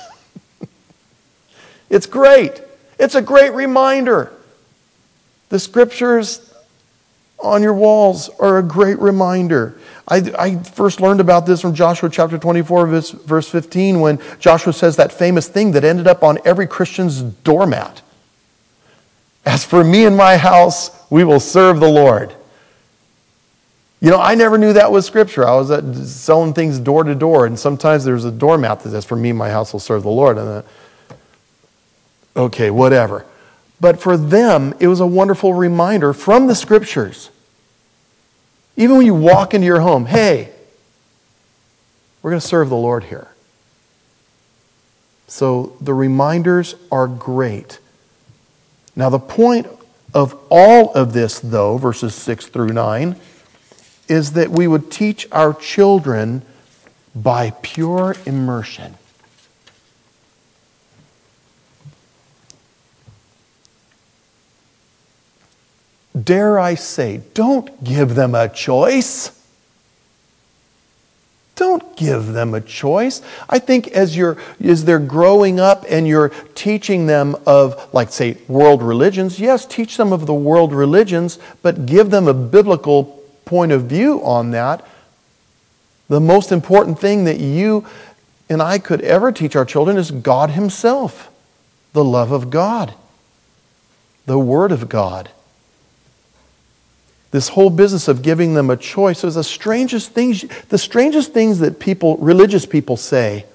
It's great. It's a great reminder. The scriptures on your walls are a great reminder. I, I first learned about this from Joshua chapter twenty-four, verse, verse fifteen, when Joshua says that famous thing that ended up on every Christian's doormat. As for me and my house, we will serve the Lord. You know, I never knew that was scripture. I was at, selling things door to door, and sometimes there's a doormat that says, for me and my house will serve the Lord. And then, okay, whatever. But for them, it was a wonderful reminder from the scriptures Even when you walk into your home, hey, we're going to serve the Lord here. So the reminders are great. Now the point of all of this, though, verses six through nine, is that we would teach our children by pure immersion. Dare I say, don't give them a choice. Don't give them a choice. I think as you're as they're growing up and you're teaching them of, like, say, world religions, yes, teach them of the world religions, but give them a biblical point of view on that. The most important thing that you and I could ever teach our children is God Himself, the love of God, the Word of God. This whole business of giving them a choice is the strangest things, the strangest things that people, religious people say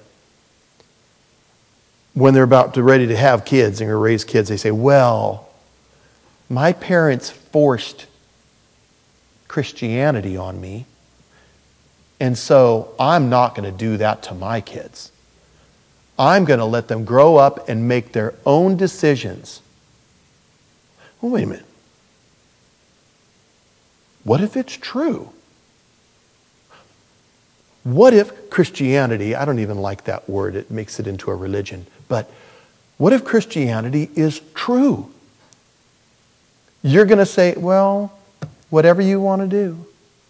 when they're about to ready to have kids and to raise kids. They say, well, my parents forced Christianity on me, and so I'm not going to do that to my kids. I'm going to let them grow up and make their own decisions. Well, wait a minute. What if it's true? What if Christianity, I don't even like that word, it makes it into a religion, but what if Christianity is true? You're going to say, well, whatever you want to do.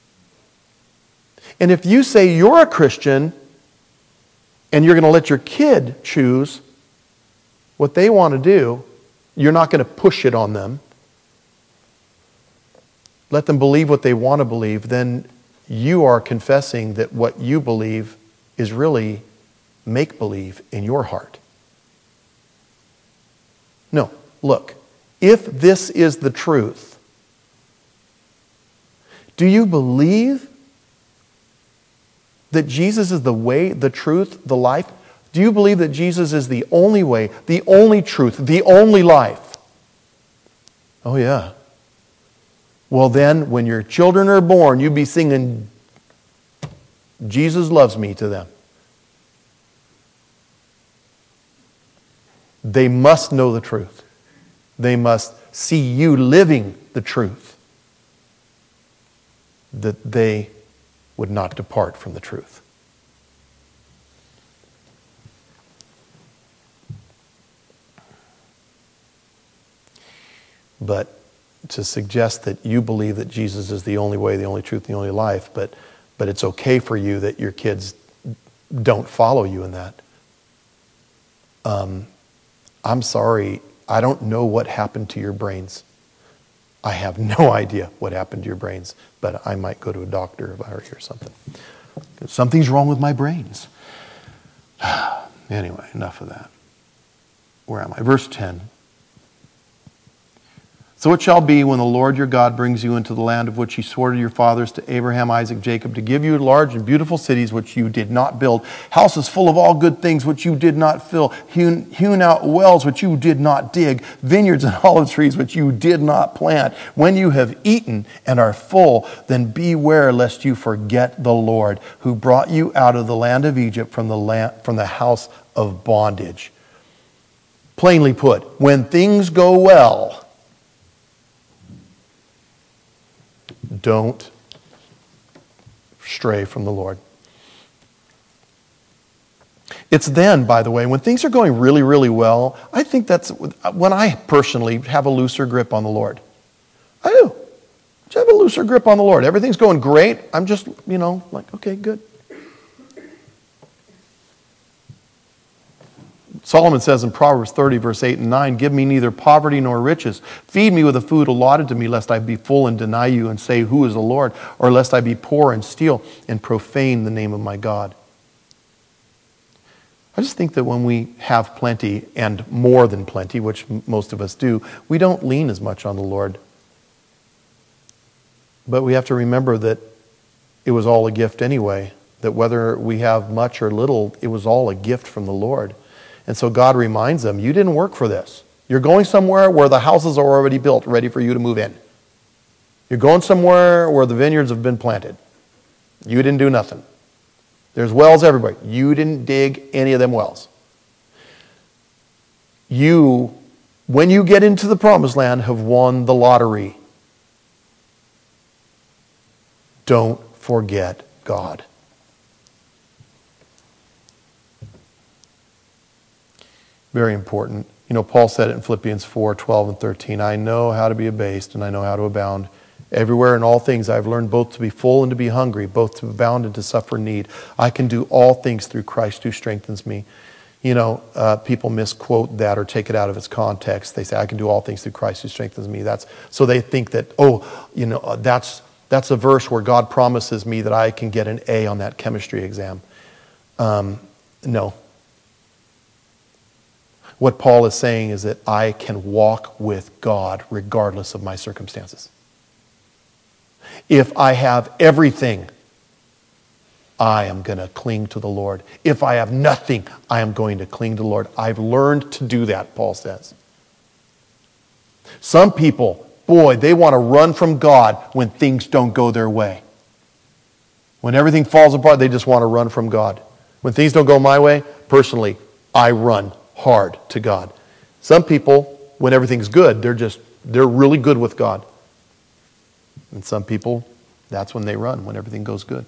And if you say you're a Christian and you're going to let your kid choose what they want to do, you're not going to push it on them. Let them believe what they want to believe, then you are confessing that what you believe is really make-believe in your heart. No, look, if this is the truth, do you believe that Jesus is the way, the truth, the life? Do you believe that Jesus is the only way, the only truth, the only life? Oh yeah. Well then, when your children are born, you be singing, Jesus loves me to them. They must know the truth. They must see you living the truth, that they would not depart from the truth. But to suggest that you believe that Jesus is the only way, the only truth, the only life, but, but it's okay for you that your kids don't follow you in that. Um, I'm sorry, I don't know what happened to your brains. I have no idea what happened to your brains, but I might go to a doctor if I were here or something. Something's wrong with my brains. Anyway, enough of that. Where am I? Verse ten. So it shall be when the Lord your God brings you into the land of which He swore to your fathers, to Abraham, Isaac, Jacob, to give you large and beautiful cities which you did not build, houses full of all good things which you did not fill, hewn, hewn out wells which you did not dig, vineyards and olive trees which you did not plant. When you have eaten and are full, then beware lest you forget the Lord, who brought you out of the land of Egypt from the land, from the house of bondage. Plainly put, when things go well, don't stray from the Lord. It's then, by the way, when things are going really, really well, I think that's when I personally have a looser grip on the Lord. I do. Just have a looser grip on the Lord. Everything's going great. I'm just, you know, like, okay, good. Solomon says in Proverbs thirty, verse eight and nine, give me neither poverty nor riches. Feed me with the food allotted to me, lest I be full and deny you and say, who is the Lord? Or lest I be poor and steal and profane the name of my God. I just think that when we have plenty and more than plenty, which most of us do, we don't lean as much on the Lord. But we have to remember that it was all a gift anyway, that whether we have much or little, it was all a gift from the Lord. And so God reminds them, you didn't work for this. You're going somewhere where the houses are already built, ready for you to move in. You're going somewhere where the vineyards have been planted. You didn't do nothing. There's wells everywhere. You didn't dig any of them wells. You, when you get into the promised land, have won the lottery. Don't forget God. Very important. You know, Paul said it in Philippians four, twelve and thirteen. I know how to be abased and I know how to abound. Everywhere in all things I've learned both to be full and to be hungry, both to abound and to suffer need. I can do all things through Christ who strengthens me. You know, uh, people misquote that or take it out of its context. They say, I can do all things through Christ who strengthens me. That's so they think that, oh, you know, uh, that's that's a verse where God promises me that I can get an A on that chemistry exam. Um, no. What Paul is saying is that I can walk with God regardless of my circumstances. If I have everything, I am going to cling to the Lord. If I have nothing, I am going to cling to the Lord. I've learned to do that, Paul says. Some people, boy, they want to run from God when things don't go their way. When everything falls apart, they just want to run from God. When things don't go my way, personally, I run hard to God. Some people, when everything's good, they're just, they're really good with God. And some people, that's when they run, when everything goes good.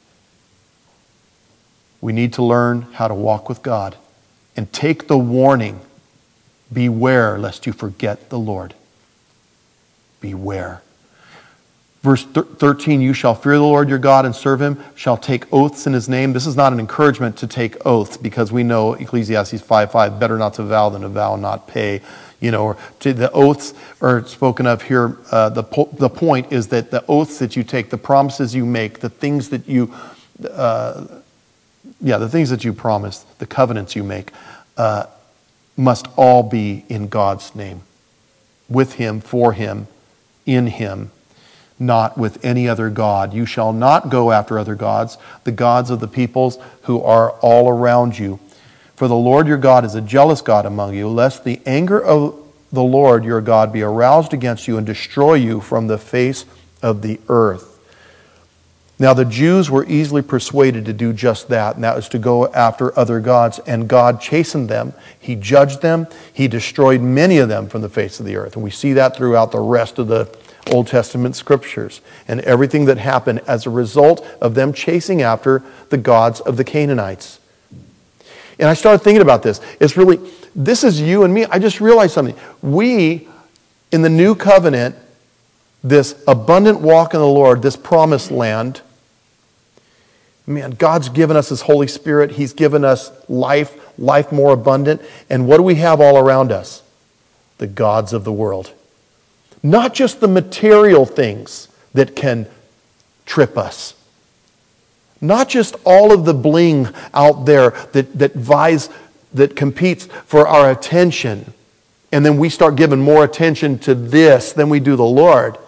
We need to learn how to walk with God and take the warning, beware lest you forget the Lord. Beware. Verse thirteen, you shall fear the Lord your God and serve him, shall take oaths in his name. This is not an encouragement to take oaths because we know Ecclesiastes five five, better not to vow than to vow and not pay. You know, or to the oaths are spoken of here. Uh, the, po- the point is that the oaths that you take, the promises you make, the things that you, uh, yeah, the things that you promise, the covenants you make, uh, must all be in God's name. With him, for him, in him, not with any other god. You shall not go after other gods, the gods of the peoples who are all around you. For the Lord your God is a jealous God among you, lest the anger of the Lord your God be aroused against you and destroy you from the face of the earth. Now the Jews were easily persuaded to do just that, and that was to go after other gods, and God chastened them. He judged them. He destroyed many of them from the face of the earth. And we see that throughout the rest of the Old Testament scriptures and everything that happened as a result of them chasing after the gods of the Canaanites. And I started thinking about this. It's really, this is you and me. I just realized something. We, in the new covenant, this abundant walk in the Lord, this promised land, man, God's given us His Holy Spirit. He's given us life, life more abundant. And what do we have all around us? The gods of the world. Not just the material things that can trip us. Not just all of the bling out there that, that vies, that competes for our attention. And then we start giving more attention to this than we do the Lord.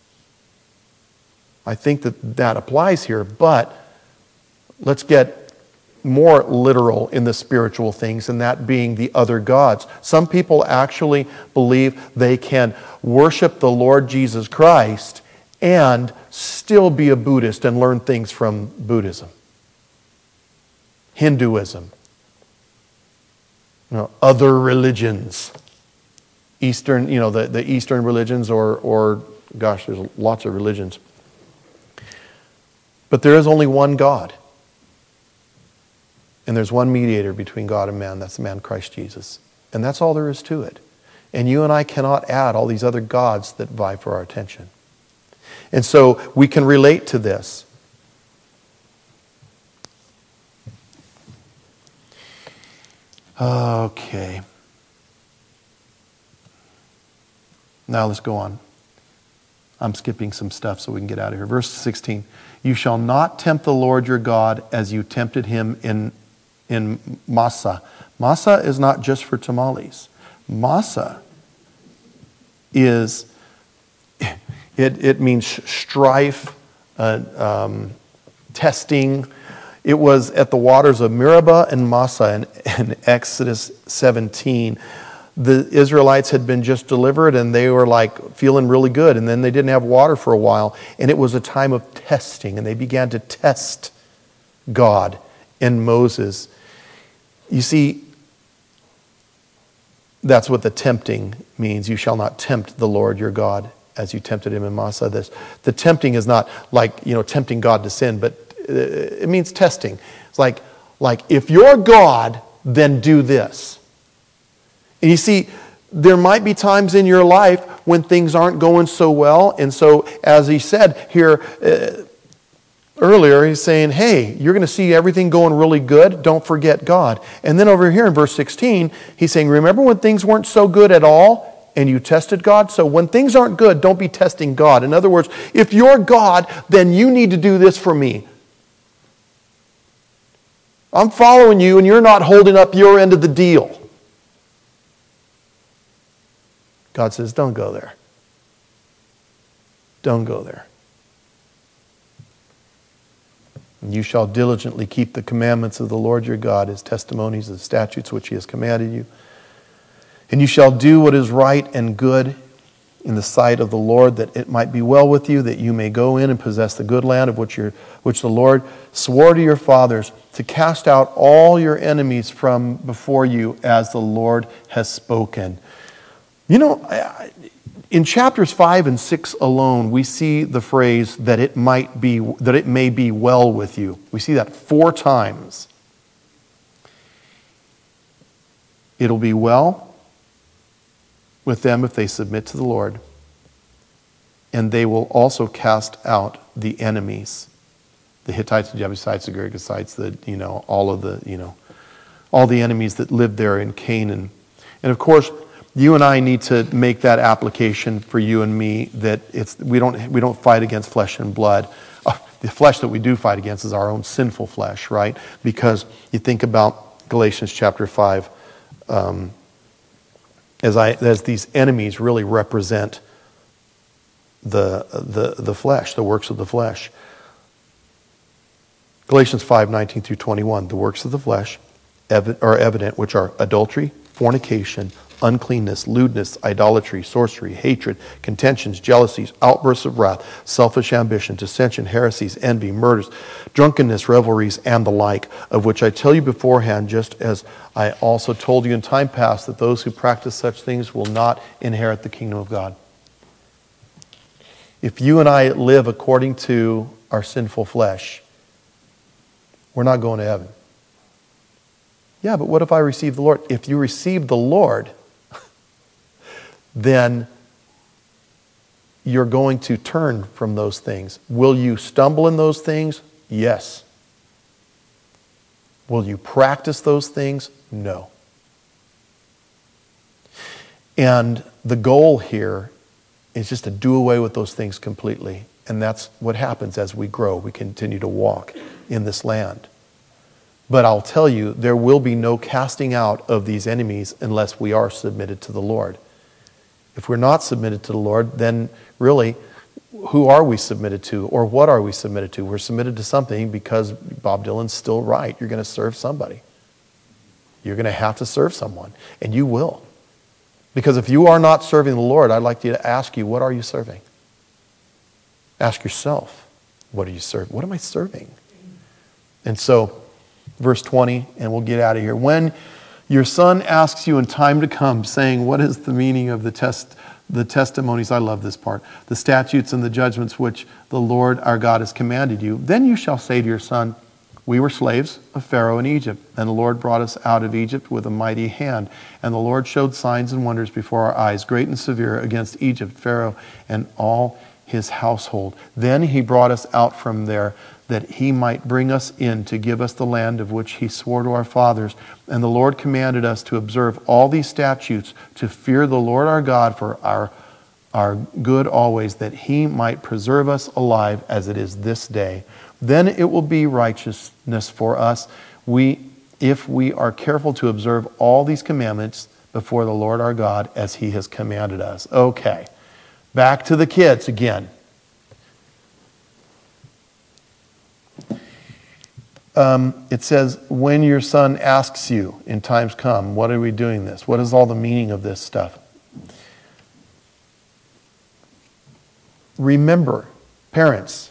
I think that that applies here, but let's get more literal in the spiritual things, and that being the other gods. Some people actually believe they can worship the Lord Jesus Christ and still be a Buddhist and learn things from Buddhism, Hinduism, you know, other religions, Eastern, you know, the, the Eastern religions, or, or gosh, there's lots of religions. But there is only one God. And there's one mediator between God and man. That's the man Christ Jesus. And that's all there is to it. And you and I cannot add all these other gods that vie for our attention. And so we can relate to this. Okay. Now let's go on. I'm skipping some stuff so we can get out of here. Verse sixteen. You shall not tempt the Lord your God as you tempted him in, in Massah. Massah is not just for tamales. Massah is, it, it means strife, uh, um, testing. It was at the waters of Meribah and Massah in, in Exodus seventeen. the Israelites had been just delivered and they were like feeling really good, and then they didn't have water for a while, and it was a time of testing, and they began to test God and Moses. You see, that's what the tempting means. You shall not tempt the Lord your God as you tempted him in Massah. This, the tempting is not like, you know, tempting God to sin, but it means testing. It's like, like if you're God, then do this. And you see, there might be times in your life when things aren't going so well. And so, as he said here uh, earlier, he's saying, hey, you're going to see everything going really good. Don't forget God. And then over here in verse sixteen, he's saying, remember when things weren't so good at all and you tested God? So when things aren't good, don't be testing God. In other words, if you're God, then you need to do this for me. I'm following you and you're not holding up your end of the deal. God says, don't go there. Don't go there. And you shall diligently keep the commandments of the Lord your God, his testimonies, his statutes which he has commanded you. And you shall do what is right and good in the sight of the Lord, that it might be well with you, that you may go in and possess the good land of which, your, which the Lord swore to your fathers, to cast out all your enemies from before you, as the Lord has spoken. You know, in chapters five and six alone, we see the phrase that it might be, that it may be well with you. We see that four times. It'll be well with them if they submit to the Lord, and they will also cast out the enemies, the Hittites, the Jebusites, the Girgashites, the you know all of the you know all the enemies that lived there in Canaan, and of course. You and I need to make that application for you and me, that it's we don't we don't fight against flesh and blood. Uh, the flesh that we do fight against is our own sinful flesh, right? Because you think about Galatians chapter five, um, as I as these enemies really represent the the the flesh, the works of the flesh. Galatians five nineteen through twenty-one, the works of the flesh ev- are evident, which are adultery, fornication, uncleanness, lewdness, idolatry, sorcery, hatred, contentions, jealousies, outbursts of wrath, selfish ambition, dissension, heresies, envy, murders, drunkenness, revelries, and the like, of which I tell you beforehand, just as I also told you in time past, that those who practice such things will not inherit the kingdom of God. If you and I live according to our sinful flesh, we're not going to heaven. Yeah, but what if I receive the Lord? If you receive the Lord, then you're going to turn from those things. Will you stumble in those things? Yes. Will you practice those things? No. And the goal here is just to do away with those things completely. And that's what happens as we grow. We continue to walk in this land. But I'll tell you, there will be no casting out of these enemies unless we are submitted to the Lord. If we're not submitted to the Lord, then really, who are we submitted to, or what are we submitted to? We're submitted to something because Bob Dylan's still right. You're going to serve somebody. You're going to have to serve someone, and you will. Because if you are not serving the Lord, I'd like to ask you, what are you serving? Ask yourself, what are you serving? What am I serving? And so, verse twenty, and we'll get out of here. When your son asks you in time to come, saying, what is the meaning of the test, the testimonies? I love this part. The statutes and the judgments which the Lord our God has commanded you. Then you shall say to your son, we were slaves of Pharaoh in Egypt, and the Lord brought us out of Egypt with a mighty hand. And the Lord showed signs and wonders before our eyes, great and severe, against Egypt, Pharaoh, and all his household. Then he brought us out from there, that he might bring us in to give us the land of which he swore to our fathers. And the Lord commanded us to observe all these statutes, to fear the Lord our God for our, our good always, that he might preserve us alive as it is this day. Then it will be righteousness for us, we, if we are careful to observe all these commandments before the Lord our God as he has commanded us. Okay, back to the kids again. um, it says, when your son asks you in times come, what are we doing this? What is all the meaning of this stuff? Remember, parents,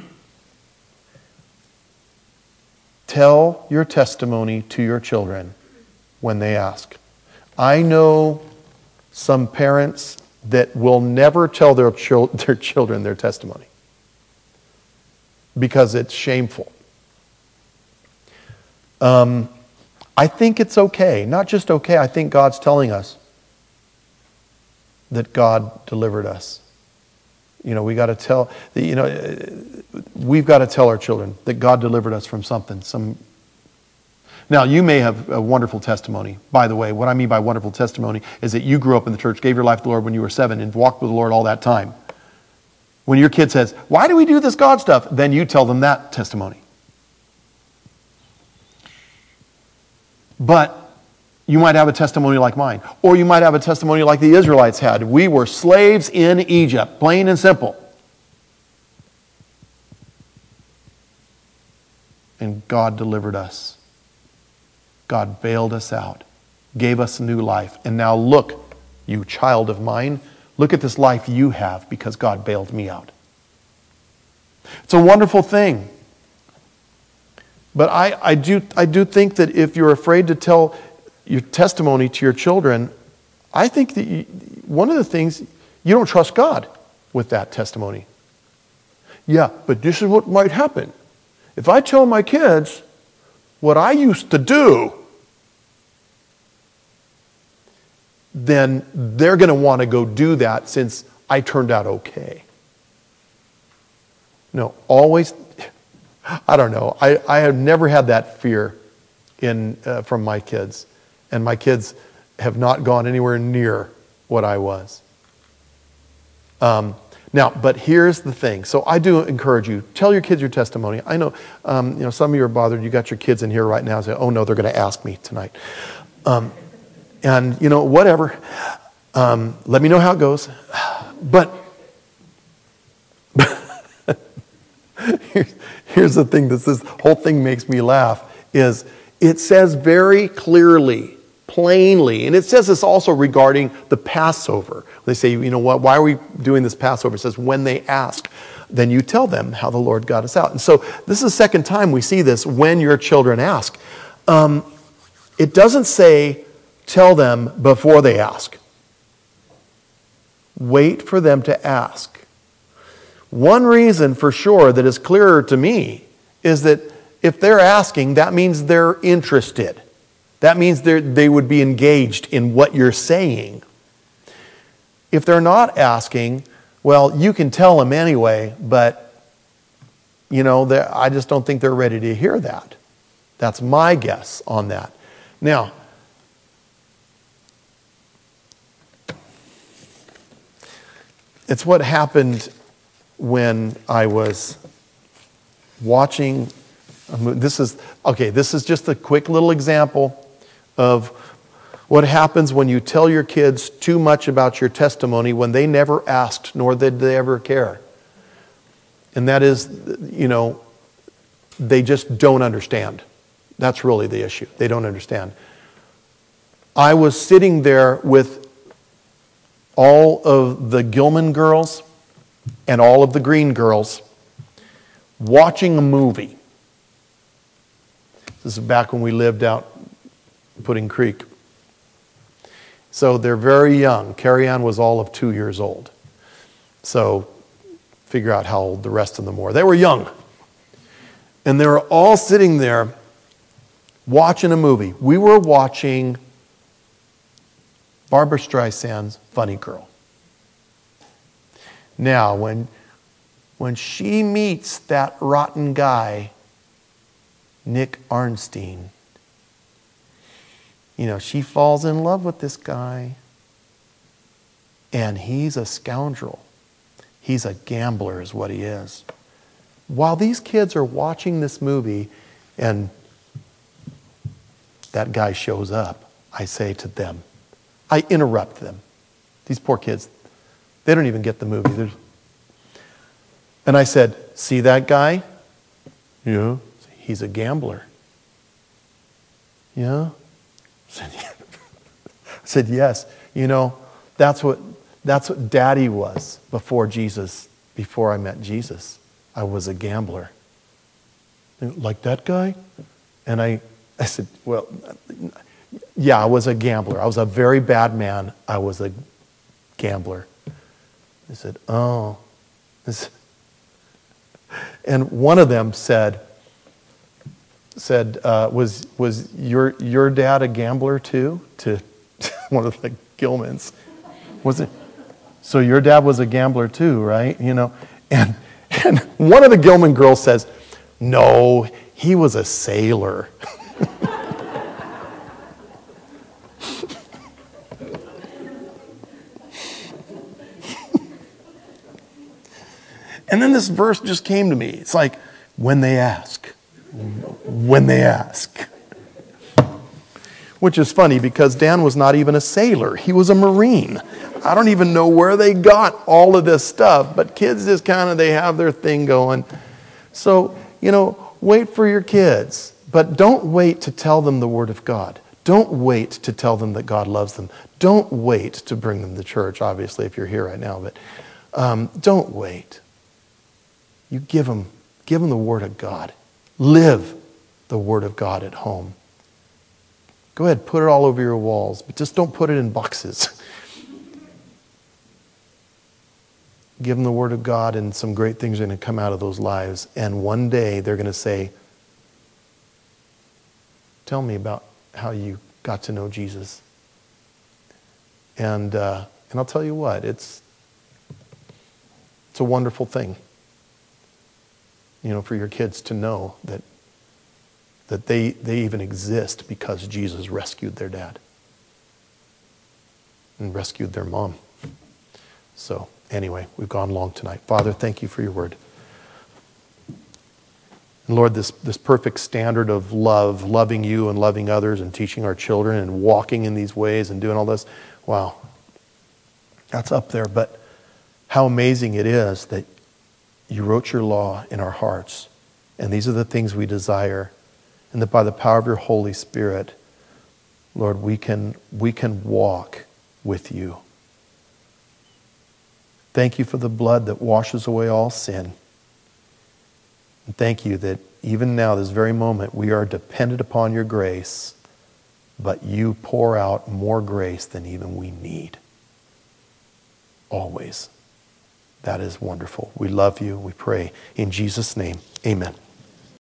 tell your testimony to your children when they ask. I know some parents that will never tell their, chil- their children their testimony because it's shameful. Um, I think it's okay. Not just okay, I think God's telling us that God delivered us. You know, we got to tell, you know, we've got to tell our children that God delivered us from something. Some. Now, you may have a wonderful testimony. By the way, what I mean by wonderful testimony is that you grew up in the church, gave your life to the Lord when you were seven, and walked with the Lord all that time. When your kid says, why do we do this God stuff? Then you tell them that testimony. But you might have a testimony like mine. Or you might have a testimony like the Israelites had. We were slaves in Egypt, plain and simple. And God delivered us. God bailed us out, gave us a new life. And now look, you child of mine, look at this life you have because God bailed me out. It's a wonderful thing. But I, I do I do think that if you're afraid to tell your testimony to your children, I think that you, one of the things, you don't trust God with that testimony. Yeah, but this is what might happen. If I tell my kids what I used to do, then they're going to want to go do that since I turned out okay. No, always, I don't know. I, I have never had that fear in uh, from my kids. And my kids have not gone anywhere near what I was. Um, now, but here's the thing. So I do encourage you, tell your kids your testimony. I know, um, you know, some of you are bothered. You got your kids in here right now and say, oh no, they're going to ask me tonight. Um, and, you know, whatever. Um, let me know how it goes. But here's, here's the thing that this whole thing makes me laugh is it says very clearly, plainly, and it says this also regarding the Passover. They say, you know what, why are we doing this Passover? It says, when they ask, then you tell them how the Lord got us out. And so this is the second time we see this, when your children ask. Um, it doesn't say, tell them before they ask. Wait for them to ask. One reason for sure that is clearer to me is that if they're asking, that means they're interested. That means they they would be engaged in what you're saying. If they're not asking, well, you can tell them anyway, but, you know, I just don't think they're ready to hear that. That's my guess on that. Now, it's what happened when I was watching. This is, okay, this is just a quick little example of what happens when you tell your kids too much about your testimony when they never asked, nor did they ever care. And that is, you know, they just don't understand. That's really the issue. They don't understand. I was sitting there with all of the Gilman girls and all of the Green girls watching a movie. This is back when we lived out Pudding Creek. So they're very young. Carrie Ann was all of two years old. So figure out how old the rest of them were. They were young. And they were all sitting there watching a movie. We were watching Barbra Streisand's Funny Girl. Now, when, when she meets that rotten guy, Nick Arnstein, you know, she falls in love with this guy. And he's a scoundrel. He's a gambler is what he is. While these kids are watching this movie and that guy shows up, I say to them, I interrupt them. These poor kids, they don't even get the movie. They're... And I said, see that guy? Yeah. he's a gambler. Yeah? I said, yeah. I said, yes. You know, that's what that's what Daddy was before Jesus, before I met Jesus. I was a gambler. Like that guy? And I, I said, well, yeah, I was a gambler. I was a very bad man. I was a gambler. They said, oh. And one of them said, said, uh, was was your your dad a gambler too? To one of the Gilmans. Was it? So your dad was a gambler too, right? You know, and and one of the Gilman girls says, no, he was a sailor. And then this verse just came to me. It's like, when they ask. When they ask. Which is funny because Dan was not even a sailor. He was a Marine. I don't even know where they got all of this stuff. But kids just kind of, they have their thing going. So, you know, wait for your kids. But don't wait to tell them the Word of God. Don't wait to tell them that God loves them. Don't wait to bring them to church, obviously, if you're here right now. But um, don't wait. You give them, give them the Word of God. Live the Word of God at home. Go ahead, put it all over your walls, but just don't put it in boxes. Give them the Word of God, and some great things are going to come out of those lives. And one day they're going to say, tell me about how you got to know Jesus. And uh, and I'll tell you what, it's it's a wonderful thing. You know, for your kids to know that that they, they even exist because Jesus rescued their dad and rescued their mom. So anyway, we've gone long tonight. Father, thank you for your word. And Lord, this, this perfect standard of love, loving you and loving others and teaching our children and walking in these ways and doing all this, wow, that's up there. But how amazing it is that you wrote your law in our hearts, and these are the things we desire, and that by the power of your Holy Spirit, Lord, we can we can walk with you. Thank you for the blood that washes away all sin. And thank you that even now, this very moment, we are dependent upon your grace, but you pour out more grace than even we need. Always. That is wonderful. We love you. We pray in Jesus' name. Amen.